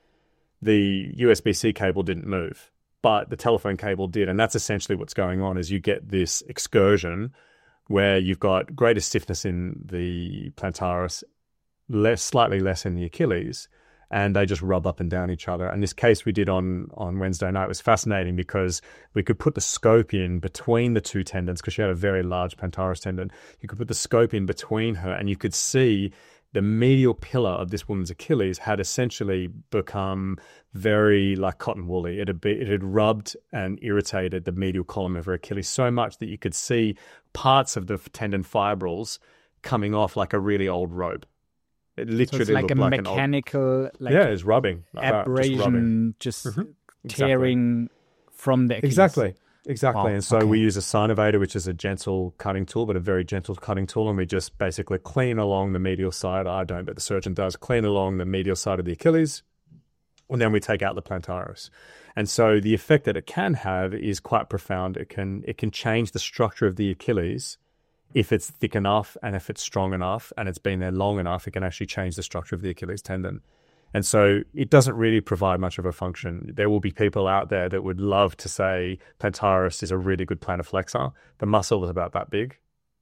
the U S B C cable didn't move, but the telephone cable did. And that's essentially what's going on is you get this excursion where you've got greater stiffness in the plantaris, less, slightly less in the Achilles, and they just rub up and down each other. And this case we did on, on Wednesday night was fascinating because we could put the scope in between the two tendons because she had a very large plantaris tendon. You could put the scope in between her and you could see the medial pillar of this woman's Achilles had essentially become very like cotton woolly. It had, be, it had rubbed and irritated the medial column of her Achilles so much that you could see parts of the tendon fibrils coming off like a really old rope. It literally so it's like a like mechanical, old, like yeah, it's rubbing, abrasion, just, just, mm-hmm. tearing exactly. from the Achilles. Exactly, exactly. Wow. And so okay. we use a synovator, which is a gentle cutting tool, but a very gentle cutting tool, and we just basically clean along the medial side. I don't, but the surgeon does clean along the medial side of the Achilles, and then we take out the plantaris. And so the effect that it can have is quite profound. It can it can change the structure of the Achilles. If it's thick enough and if it's strong enough and it's been there long enough, it can actually change the structure of the Achilles tendon. And so it doesn't really provide much of a function. There will be people out there that would love to say plantaris is a really good plantar flexor. The muscle is about that big.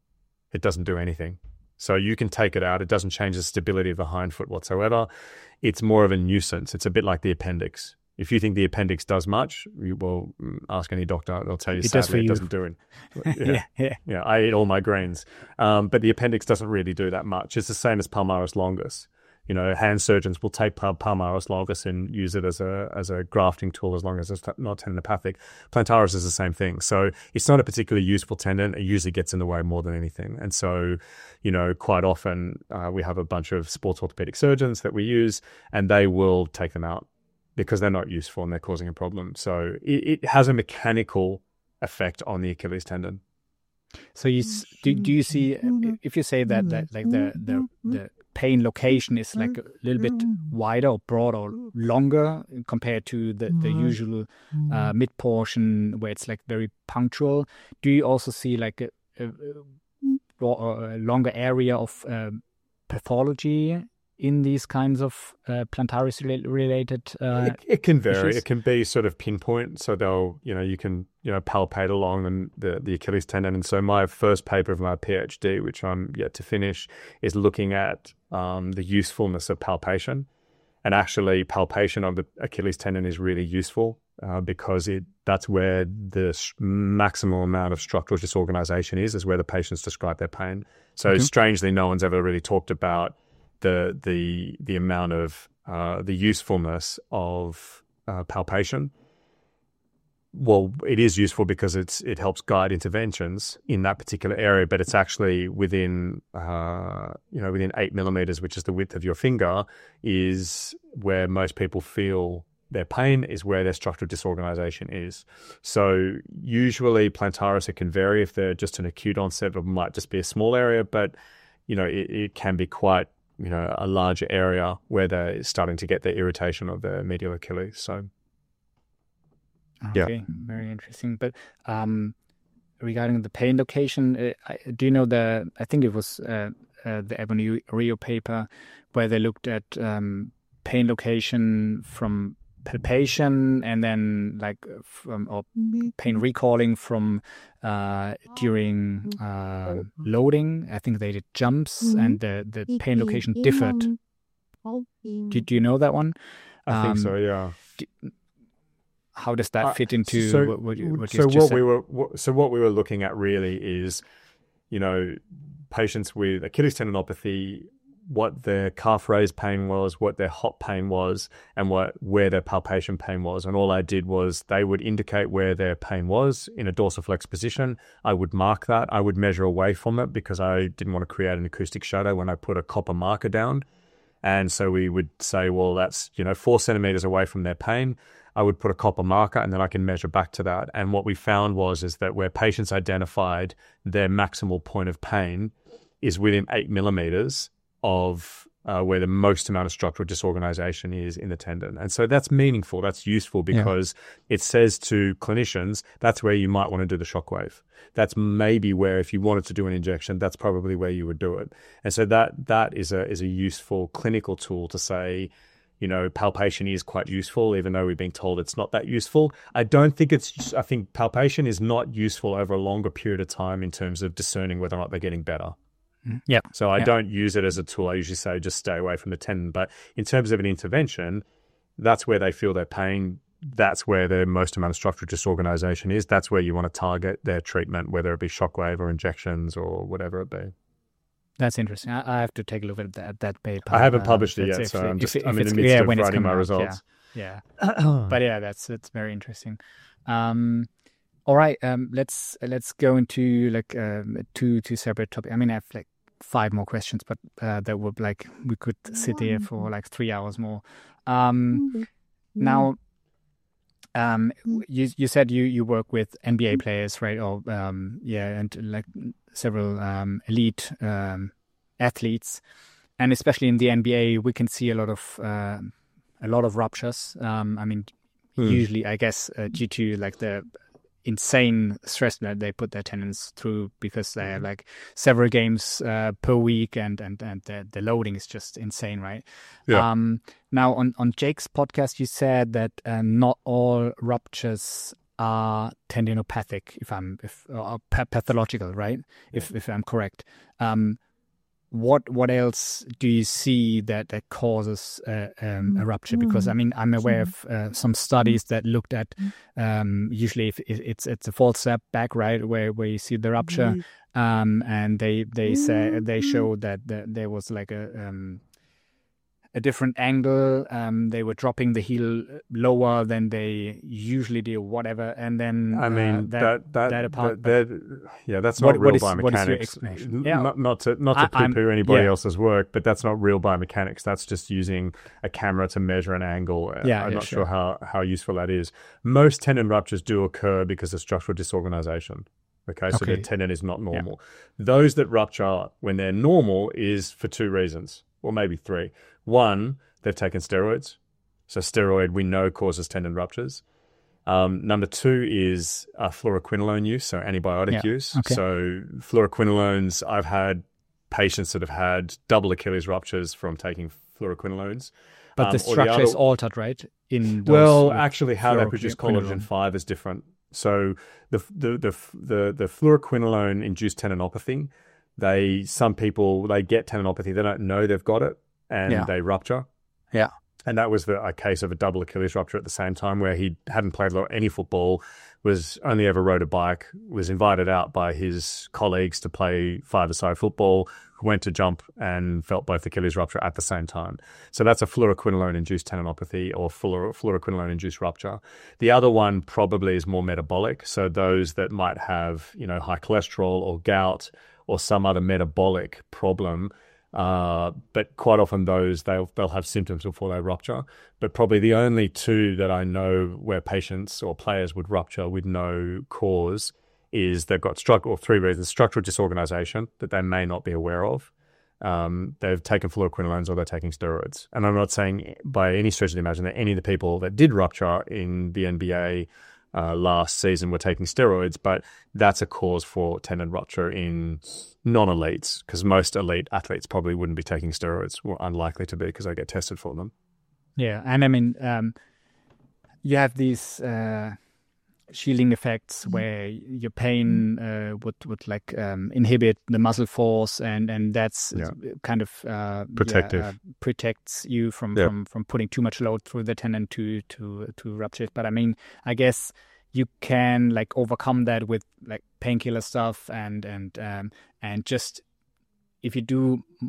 It doesn't do anything. So you can take it out. It doesn't change the stability of the hind foot whatsoever. It's more of a nuisance. It's a bit like the appendix. If you think the appendix does much, you will ask any doctor. They'll tell you it sadly does for it you. doesn't do it. Yeah. yeah, yeah. yeah, I eat all my greens. Um, but the appendix doesn't really do that much. It's the same as palmaris longus. You know, hand surgeons will take palmaris longus and use it as a as a grafting tool as long as it's not tendinopathic. Plantaris is the same thing. So it's not a particularly useful tendon. It usually gets in the way more than anything. And so, you know, quite often uh, we have a bunch of sports orthopedic surgeons that we use and they will take them out because they're not useful and they're causing a problem. So it, it has a mechanical effect on the Achilles tendon. So you do, do you see, if you say that, that like the, the, the pain location is like a little bit wider or broader or longer compared to the, the usual uh, mid portion where it's like very punctual, do you also see like a, a, a longer area of uh, pathology in these kinds of uh, plantaris related uh, it, it can vary. issues? It can be sort of pinpoint. So they'll, you know, you can, you know, palpate along the, the, the Achilles tendon. And so my first paper of my PhD, which I'm yet to finish, is looking at um, the usefulness of palpation. And actually palpation of the Achilles tendon is really useful uh, because it that's where the maximal amount of structural disorganization is, is where the patients describe their pain. So okay. strangely, no one's ever really talked about the the the amount of uh, the usefulness of uh, palpation. Well, it is useful because it's it helps guide interventions in that particular area, but it's actually within uh, you know within eight millimeters, which is the width of your finger, is where most people feel their pain, is where their structural disorganization is. So usually plantaris, it can vary if they're just an acute onset, it might just be a small area, but you know it, it can be quite you know, a larger area where they're starting to get the irritation of the medial Achilles. So, okay, yeah. Very interesting. But um, regarding the pain location, uh, I, do you know the, I think it was uh, uh, the Ebony Rio paper where they looked at um, pain location from palpation and then like from or pain recalling from uh during uh loading. I think they did jumps and the the pain location differed. Did you know that one? I um, think so, yeah. Did, how does that fit into uh, so, what, what, you, what so you what just we said? were what, so what we were looking at really is, you know, patients with Achilles tendinopathy what their calf raise pain was, what their hop pain was, and what where their palpation pain was. And all I did was they would indicate where their pain was in a dorsiflex position. I would mark that. I would measure away from it because I didn't want to create an acoustic shadow when I put a copper marker down. And so we would say, well, that's, you know, four centimeters away from their pain. I would put a copper marker and then I can measure back to that. And what we found was is that where patients identified their maximal point of pain is within eight millimeters of uh, where the most amount of structural disorganization is in the tendon. And so that's meaningful. That's useful because yeah. it says to clinicians, that's where you might want to do the shockwave. That's maybe where, if you wanted to do an injection, that's probably where you would do it. And so that that is a is a useful clinical tool to say, you know, palpation is quite useful, even though we've been told it's not that useful. I don't think it's, I think palpation is not useful over a longer period of time in terms of discerning whether or not they're getting better. Yeah. So I yeah. don't use it as a tool. I usually say just stay away from the tendon. But in terms of an intervention, that's where they feel their pain. That's where the most amount of structural disorganization is. That's where you want to target their treatment, whether it be shockwave or injections or whatever it be. That's interesting. I, I have to take a look at that, that paper. I haven't published uh, it yet, if, so if, I'm just if, I'm if in the midst yeah, of when it's writing my out, results. Yeah. yeah. But yeah, that's that's very interesting. Um, all right, um, let's let's go into like um, two two separate topics. I mean, I have like five more questions, but uh, that would like we could sit here for like three hours more. Um, now, um, you you said you, you work with N B A players, right? Or um, yeah, and like several um, elite um, athletes, and especially in the N B A, we can see a lot of uh, a lot of ruptures. Um, I mean, hmm. usually, I guess, uh, due to like the insane stress that they put their tendons through because they have like several games uh, per week and and and the, the loading is just insane, right? Yeah. Um, now on on Jake's podcast, you said that uh, not all ruptures are tendinopathic, if I'm if or pathological, right? If if I'm correct. Um, What what else do you see that, that causes uh, um, a rupture? Because I mean, I'm aware of uh, some studies that looked at um, usually if, if it's it's a false step back, right, where, where you see the rupture, um, and they they say they show that the, there was like a um, a different angle. Um, they were dropping the heel lower than they usually do, whatever. And then I mean uh, that that that, that apart, that, that yeah, that's what, not real what is, biomechanics. What is your explanation? Yeah. Not, not to not to I, poo-poo anybody yeah. else's work, but that's not real biomechanics. That's just using a camera to measure an angle. Yeah, I'm yeah, not sure. sure how how useful that is. Most tendon ruptures do occur because of structural disorganization. Okay, so Okay. the tendon is not normal. Yeah. Those that rupture when they're normal is for two reasons, or maybe three. One, they've taken steroids. So steroid, we know, causes tendon ruptures. Um, number two is uh, fluoroquinolone use, so antibiotic Yeah. use. Okay. So fluoroquinolones, I've had patients that have had double Achilles ruptures from taking fluoroquinolones. But Um, the or the structure other- is altered, right? In those, well, uh, actually, how they produce collagen fluoroquinolone. five is different. So the the the the, the fluoroquinolone induced tendinopathy. They some people they get tendinopathy, they don't know they've got it, and Yeah. they rupture. Yeah. And that was the, a case of a double Achilles rupture at the same time, where he hadn't played a lot, any football, was only ever rode a bike, was invited out by his colleagues to play five-a-side football, went to jump and felt both Achilles rupture at the same time. So that's a fluoroquinolone-induced tendinopathy or fluor- fluoroquinolone-induced rupture. The other one probably is more metabolic. So those that might have, you know, high cholesterol or gout or some other metabolic problem. Uh, but quite often those, they'll, they'll have symptoms before they rupture. But probably the only two that I know where patients or players would rupture with no cause is they've got structural, or three reasons: structural disorganization that they may not be aware of. Um, they've taken fluoroquinolones or they're taking steroids. And I'm not saying by any stretch of the imagination that any of the people that did rupture in the N B A uh, last season were taking steroids, but that's a cause for tendon rupture in non-elites, because most elite athletes probably wouldn't be taking steroids, or unlikely to be because they get tested for them. Yeah, and I mean, um, you have these uh, shielding effects where your pain uh, would would like um, inhibit the muscle force, and and that's Yeah. kind of uh, Protective. yeah, uh, protects you from, Yeah. from from putting too much load through the tendon to to to rupture it. But I mean, I guess you can like overcome that with like painkiller stuff and and um, and just if you do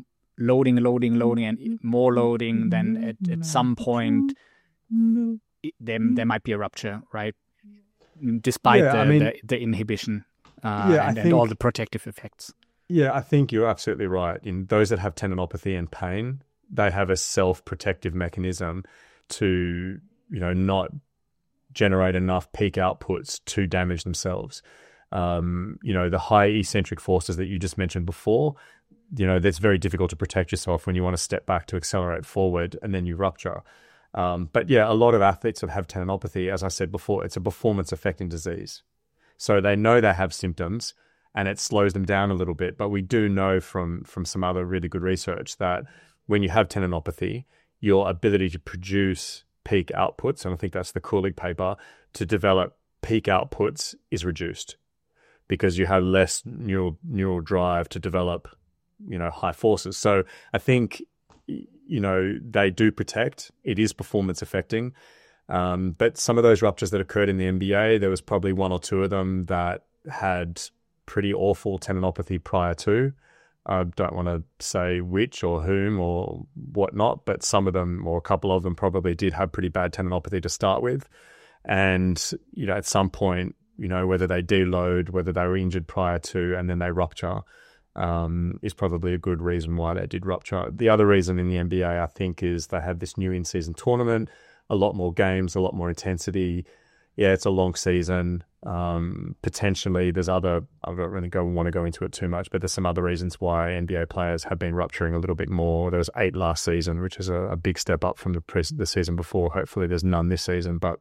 loading, loading, loading, and more loading, then at, at some point it, there, there might be a rupture, right? Despite yeah, the, I mean, the, the inhibition uh, yeah, and, think, and all the protective effects. Yeah, I think you're absolutely right. In those that have tendinopathy and pain, they have a self-protective mechanism to, you know, not generate enough peak outputs to damage themselves. Um, you know, the high eccentric forces that you just mentioned before, you know, that's very difficult to protect yourself when you want to step back to accelerate forward and then you rupture. Um, but yeah, a lot of athletes that have tendinopathy, as I said before, it's a performance affecting disease. So they know they have symptoms and it slows them down a little bit. But we do know from, from some other really good research that when you have tendinopathy, your ability to produce peak outputs, and I think that's the Kulig paper, to develop peak outputs is reduced because you have less neural neural drive to develop, you know, high forces. So I think, you know, they do protect. It is performance affecting. Um, but some of those ruptures that occurred in the N B A, there was probably one or two of them that had pretty awful tendinopathy prior to. I don't want to say which or whom or whatnot, but some of them or a couple of them probably did have pretty bad tendinopathy to start with. And, you know, at some point, you know, whether they deload, whether they were injured prior to, and then they rupture, um, is probably a good reason why they did rupture. The other reason in the N B A, I think, is they have this new in-season tournament, a lot more games, a lot more intensity. Yeah, it's a long season. Um, potentially, there's other, I don't really go want to go into it too much, but there's some other reasons why N B A players have been rupturing a little bit more. There was eight last season, which is a, a big step up from the, pre- the season before. Hopefully there's none this season, but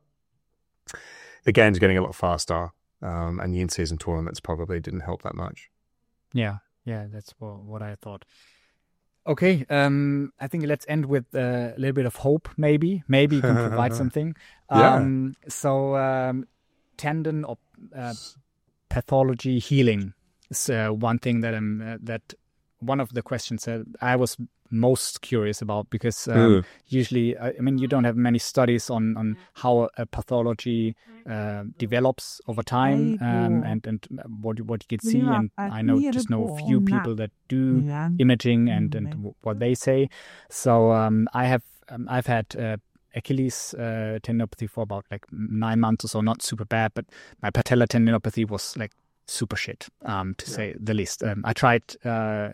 the game's getting a lot faster, um, and the in-season tournaments probably didn't help that much. Yeah, yeah, that's what, what I thought. Okay, um, I think let's end with uh, a little bit of hope, maybe. Maybe you can provide something. Um, yeah. So um, tendon or uh, pathology healing is uh, one thing that I'm, uh, that one of the questions that I was most curious about, because um, mm. usually, I mean, you don't have many studies on, on how a pathology uh, develops over time, um, and, and what, what you can see. And I know just know a few people that do imaging and, and what they say. So um, I have, um, I've had uh, Achilles uh, tendinopathy for about like nine months or so, not super bad, but my patella tendinopathy was like super shit, um, to yeah. say the least. Um, I tried uh,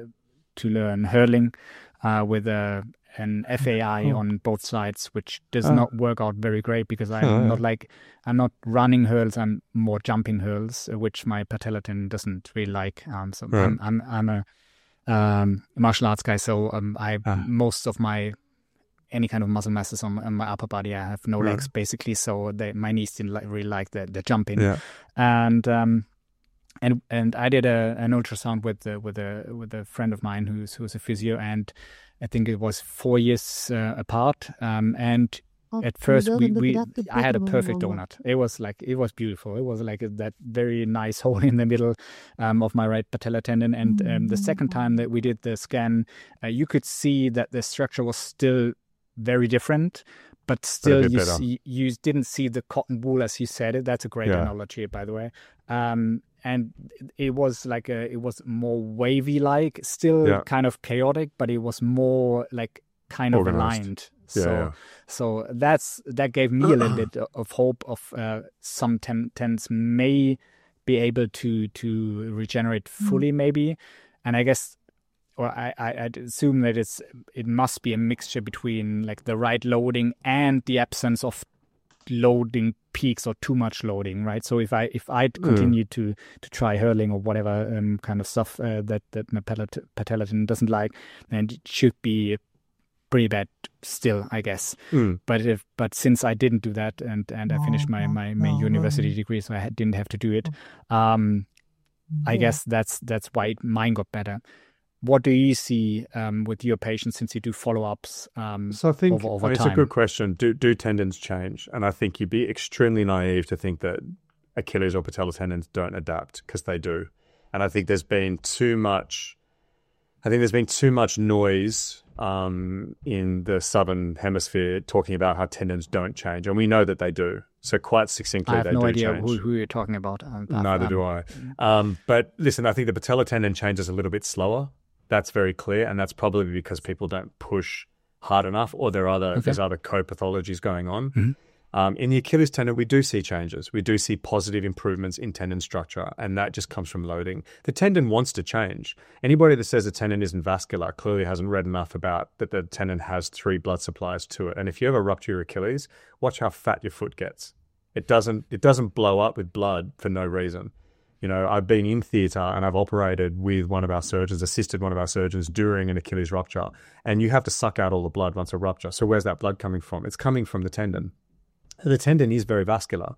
to learn hurling uh, with a, an F A I oh. on both sides, which does oh. not work out very great because I'm oh, not yeah. like, I'm not running hurls, I'm more jumping hurls, which my patella tendon doesn't really like. Um, so right. I'm, I'm, I'm a um, martial arts guy, so um, I ah. most of my any kind of muscle masses on, on my upper body, I have no right. legs basically, so they, my knees didn't like, really like the, the jumping. Yeah. And um, And and I did a an ultrasound with uh, with a with a friend of mine who's who's a physio, and I think it was four years uh, apart. Um, and at first we, we I had a perfect donut. It was like it was beautiful. It was like that very nice hole in the middle um, of my right patella tendon. And um, the second time that we did the scan, uh, you could see that the structure was still very different. But still, you, see, you didn't see the cotton wool as you said it. That's a great yeah. analogy, by the way. Um, and it was like a, it was more wavy-like, still yeah. kind of chaotic, but it was more like kind of Organized. aligned. Yeah, so, yeah. so that's that gave me a little bit of hope of uh, some ten, tens may be able to to regenerate fully, mm. maybe. And I guess. Or I, I, I'd assume that it's it must be a mixture between like the right loading and the absence of loading peaks or too much loading, right? So if I if I continue mm. to to try hurling or whatever um, kind of stuff uh, that that my patella tendon doesn't like, then it should be pretty bad still, I guess. Mm. But if but since I didn't do that and and I finished my my, my university degree, so I had, didn't have to do it. Um, I yeah. guess that's that's why mine got better. What do you see um, with your patients since you do follow-ups um, so I think, over, over I mean, time? It's a good question. Do do tendons change? And I think you'd be extremely naive to think that Achilles or patella tendons don't adapt, because they do. And I think there's been too much, I think there's been too much noise um, in the southern hemisphere talking about how tendons don't change. And we know that they do. So quite succinctly, I have they no do idea change. Who, who you're talking about. Um, Neither um, do I. Um, but listen, I think the patella tendon changes a little bit slower. That's very clear, and that's probably because people don't push hard enough, or there are other okay. there's other co-pathologies going on. Mm-hmm. Um, in the Achilles tendon, we do see changes. We do see positive improvements in tendon structure, and that just comes from loading. The tendon wants to change. Anybody that says a tendon isn't vascular clearly hasn't read enough about that the tendon has three blood supplies to it. And if you ever rupture your Achilles, watch how fat your foot gets. It doesn't, it doesn't blow up with blood for no reason. You know, I've been in theatre and I've operated with one of our surgeons, assisted one of our surgeons during an Achilles rupture, and you have to suck out all the blood once a rupture. So where's that blood coming from? It's coming from the tendon. The tendon is very vascular,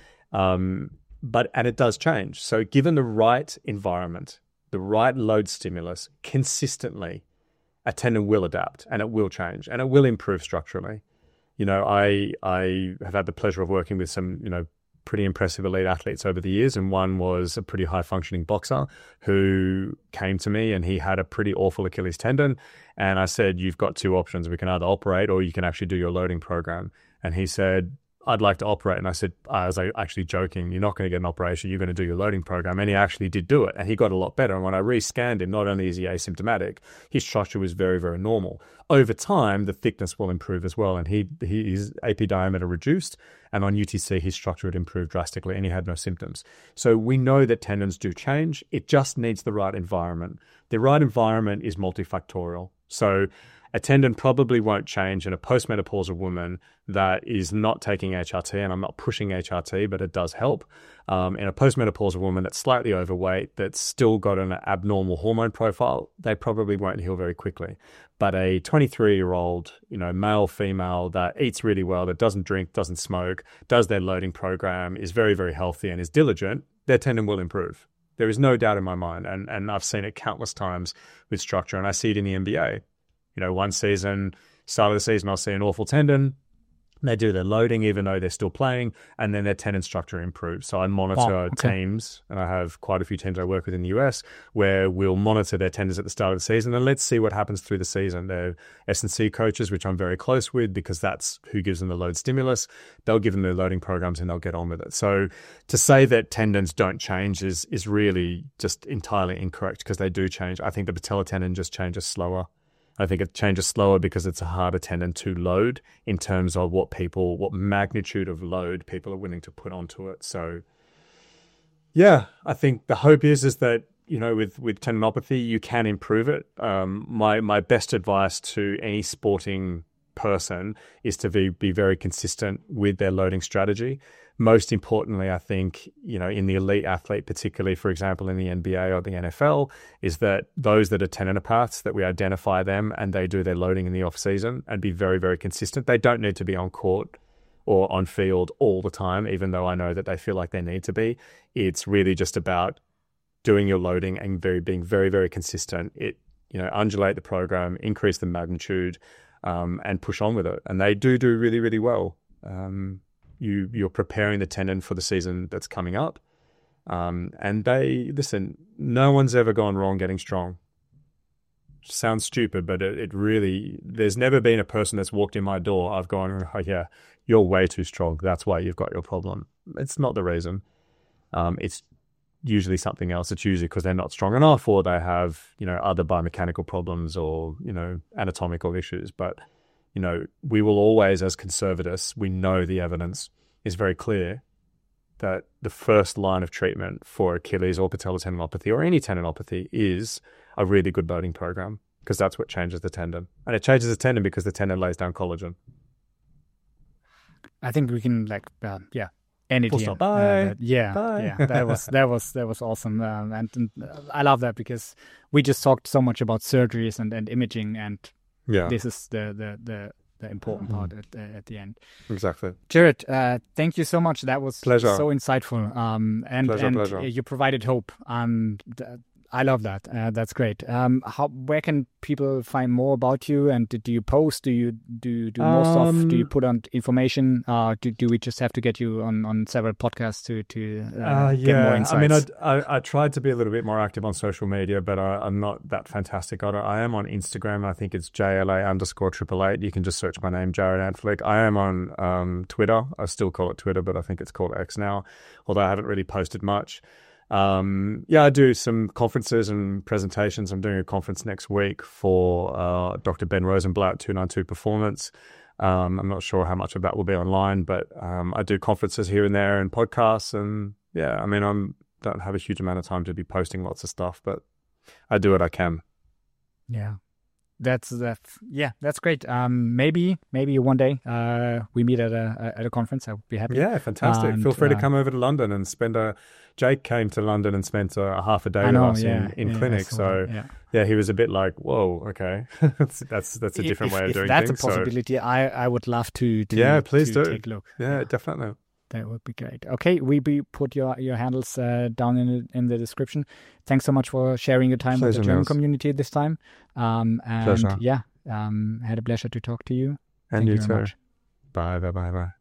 um, but and it does change. So given the right environment, the right load stimulus, consistently, a tendon will adapt and it will change and it will improve structurally. You know, I I have had the pleasure of working with some, you know, pretty impressive elite athletes over the years, and one was a pretty high functioning boxer who came to me and he had a pretty awful Achilles tendon, and I said, you've got two options. We can either operate or you can actually do your loading program. And he said, I'd like to operate. And I said, I was actually joking, you're not going to get an operation, you're going to do your loading program. And he actually did do it, and he got a lot better. And when I re-scanned him, not only is he asymptomatic, his structure was very, very normal. Over time, the thickness will improve as well, and he, he his A P diameter reduced, and on U T C, his structure had improved drastically, and he had no symptoms. So we know that tendons do change. It just needs the right environment. The right environment is multifactorial. So a tendon probably won't change in a postmenopausal woman that is not taking H R T, and I'm not pushing H R T, but it does help. Um, in a postmenopausal woman that's slightly overweight, that's still got an abnormal hormone profile, they probably won't heal very quickly. But a twenty-three-year-old, you know, male, female that eats really well, that doesn't drink, doesn't smoke, does their loading program, is very, very healthy and is diligent, their tendon will improve. There is no doubt in my mind, and and I've seen it countless times with structure, and I see it in the N B A. You know, one season, start of the season, I'll see an awful tendon. They do their loading even though they're still playing, and then their tendon structure improves. So I monitor oh, okay. teams, and I have quite a few teams I work with in the U S where we'll monitor their tendons at the start of the season, and let's see what happens through the season. They're S and C coaches, which I'm very close with because that's who gives them the load stimulus. They'll give them their loading programs and they'll get on with it. So to say that tendons don't change is is really just entirely incorrect, because they do change. I think the patellar tendon just changes slower. I think it changes slower because it's a harder tendon to load in terms of what people, what magnitude of load people are willing to put onto it. So, yeah, I think the hope is is that, you know, with, with tendinopathy, you can improve it. Um, my my best advice to any sporting person is to be, be very consistent with their loading strategy. Most importantly, I think, you know, in the elite athlete, particularly, for example, in the N B A or the N F L, is that those that are tendinopaths, that we identify them and they do their loading in the off season and be very, very consistent. They don't need to be on court or on field all the time, even though I know that they feel like they need to be. It's really just about doing your loading and very being very, very consistent. It, you know, undulate the program, increase the magnitude, um, and push on with it. And they do do really, really well. Um, You, you're preparing the tendon for the season that's coming up. Um, and they, listen, no one's ever gone wrong getting strong. Sounds stupid, but it, it really, there's never been a person that's walked in my door, I've gone, oh yeah, you're way too strong. That's why you've got your problem. It's not the reason. Um, it's usually something else. It's usually because they're not strong enough, or they have, you know, other biomechanical problems or, you know, anatomical issues. But you know, we will always, as conservatists, we know the evidence is very clear that the first line of treatment for Achilles or patellar tendinopathy or any tendinopathy is a really good loading program, because that's what changes the tendon. And it changes the tendon because the tendon lays down collagen. I think we can, like, uh, yeah, end it here. Bye. Uh, that, yeah, Bye. yeah, that was that was that was awesome, um, and, and I love that because we just talked so much about surgeries and, and imaging, and yeah, this is the the the, the important part at uh, at the end. Exactly. Jared, uh, thank you so much. That was pleasure. So insightful. Um, and pleasure, and pleasure. you provided hope. Um, th- I love that. Uh, that's great. Um, how where can people find more about you? And do you post? Do you do you do more um, stuff? Do you put on information? Uh, do do we just have to get you on, on several podcasts to to uh, uh, yeah. get more insights? I mean, I, I I tried to be a little bit more active on social media, but I, I'm not that fantastic at it. I am on Instagram. I think it's J L A underscore triple eight. You can just search my name, Jared Antflick. I am on um, Twitter. I still call it Twitter, but I think it's called X now. Although I haven't really posted much. Um, yeah, I do some conferences and presentations. I'm doing a conference next week for uh, Doctor Ben Rosenblatt, two ninety-two Performance. Um, I'm not sure how much of that will be online, but um, I do conferences here and there and podcasts. And yeah, I mean, I don't have a huge amount of time to be posting lots of stuff, but I do what I can. Yeah. That's that's yeah, that's great. Um, maybe maybe one day uh, we meet at a at a conference. I would be happy. Yeah, fantastic. And, Feel free uh, to come over to London and spend a. Jake came to London and spent a, a half a day I with know, us yeah, in, in yeah, clinic. so, So yeah. yeah, he was a bit like, "Whoa, okay, that's that's that's a different if, way of if doing that's things." a possibility, so, I I would love to. to yeah, please to do. Take a look. Yeah, yeah, definitely. That would be great. Okay, we be put your your handles uh, down in the, in the description. Thanks so much for sharing your time Pleasure, with the German Niels. community this time. Um, and Pleasure. yeah, um, had a pleasure to talk to you. And Thank you you very too. much. Bye, bye, bye, bye.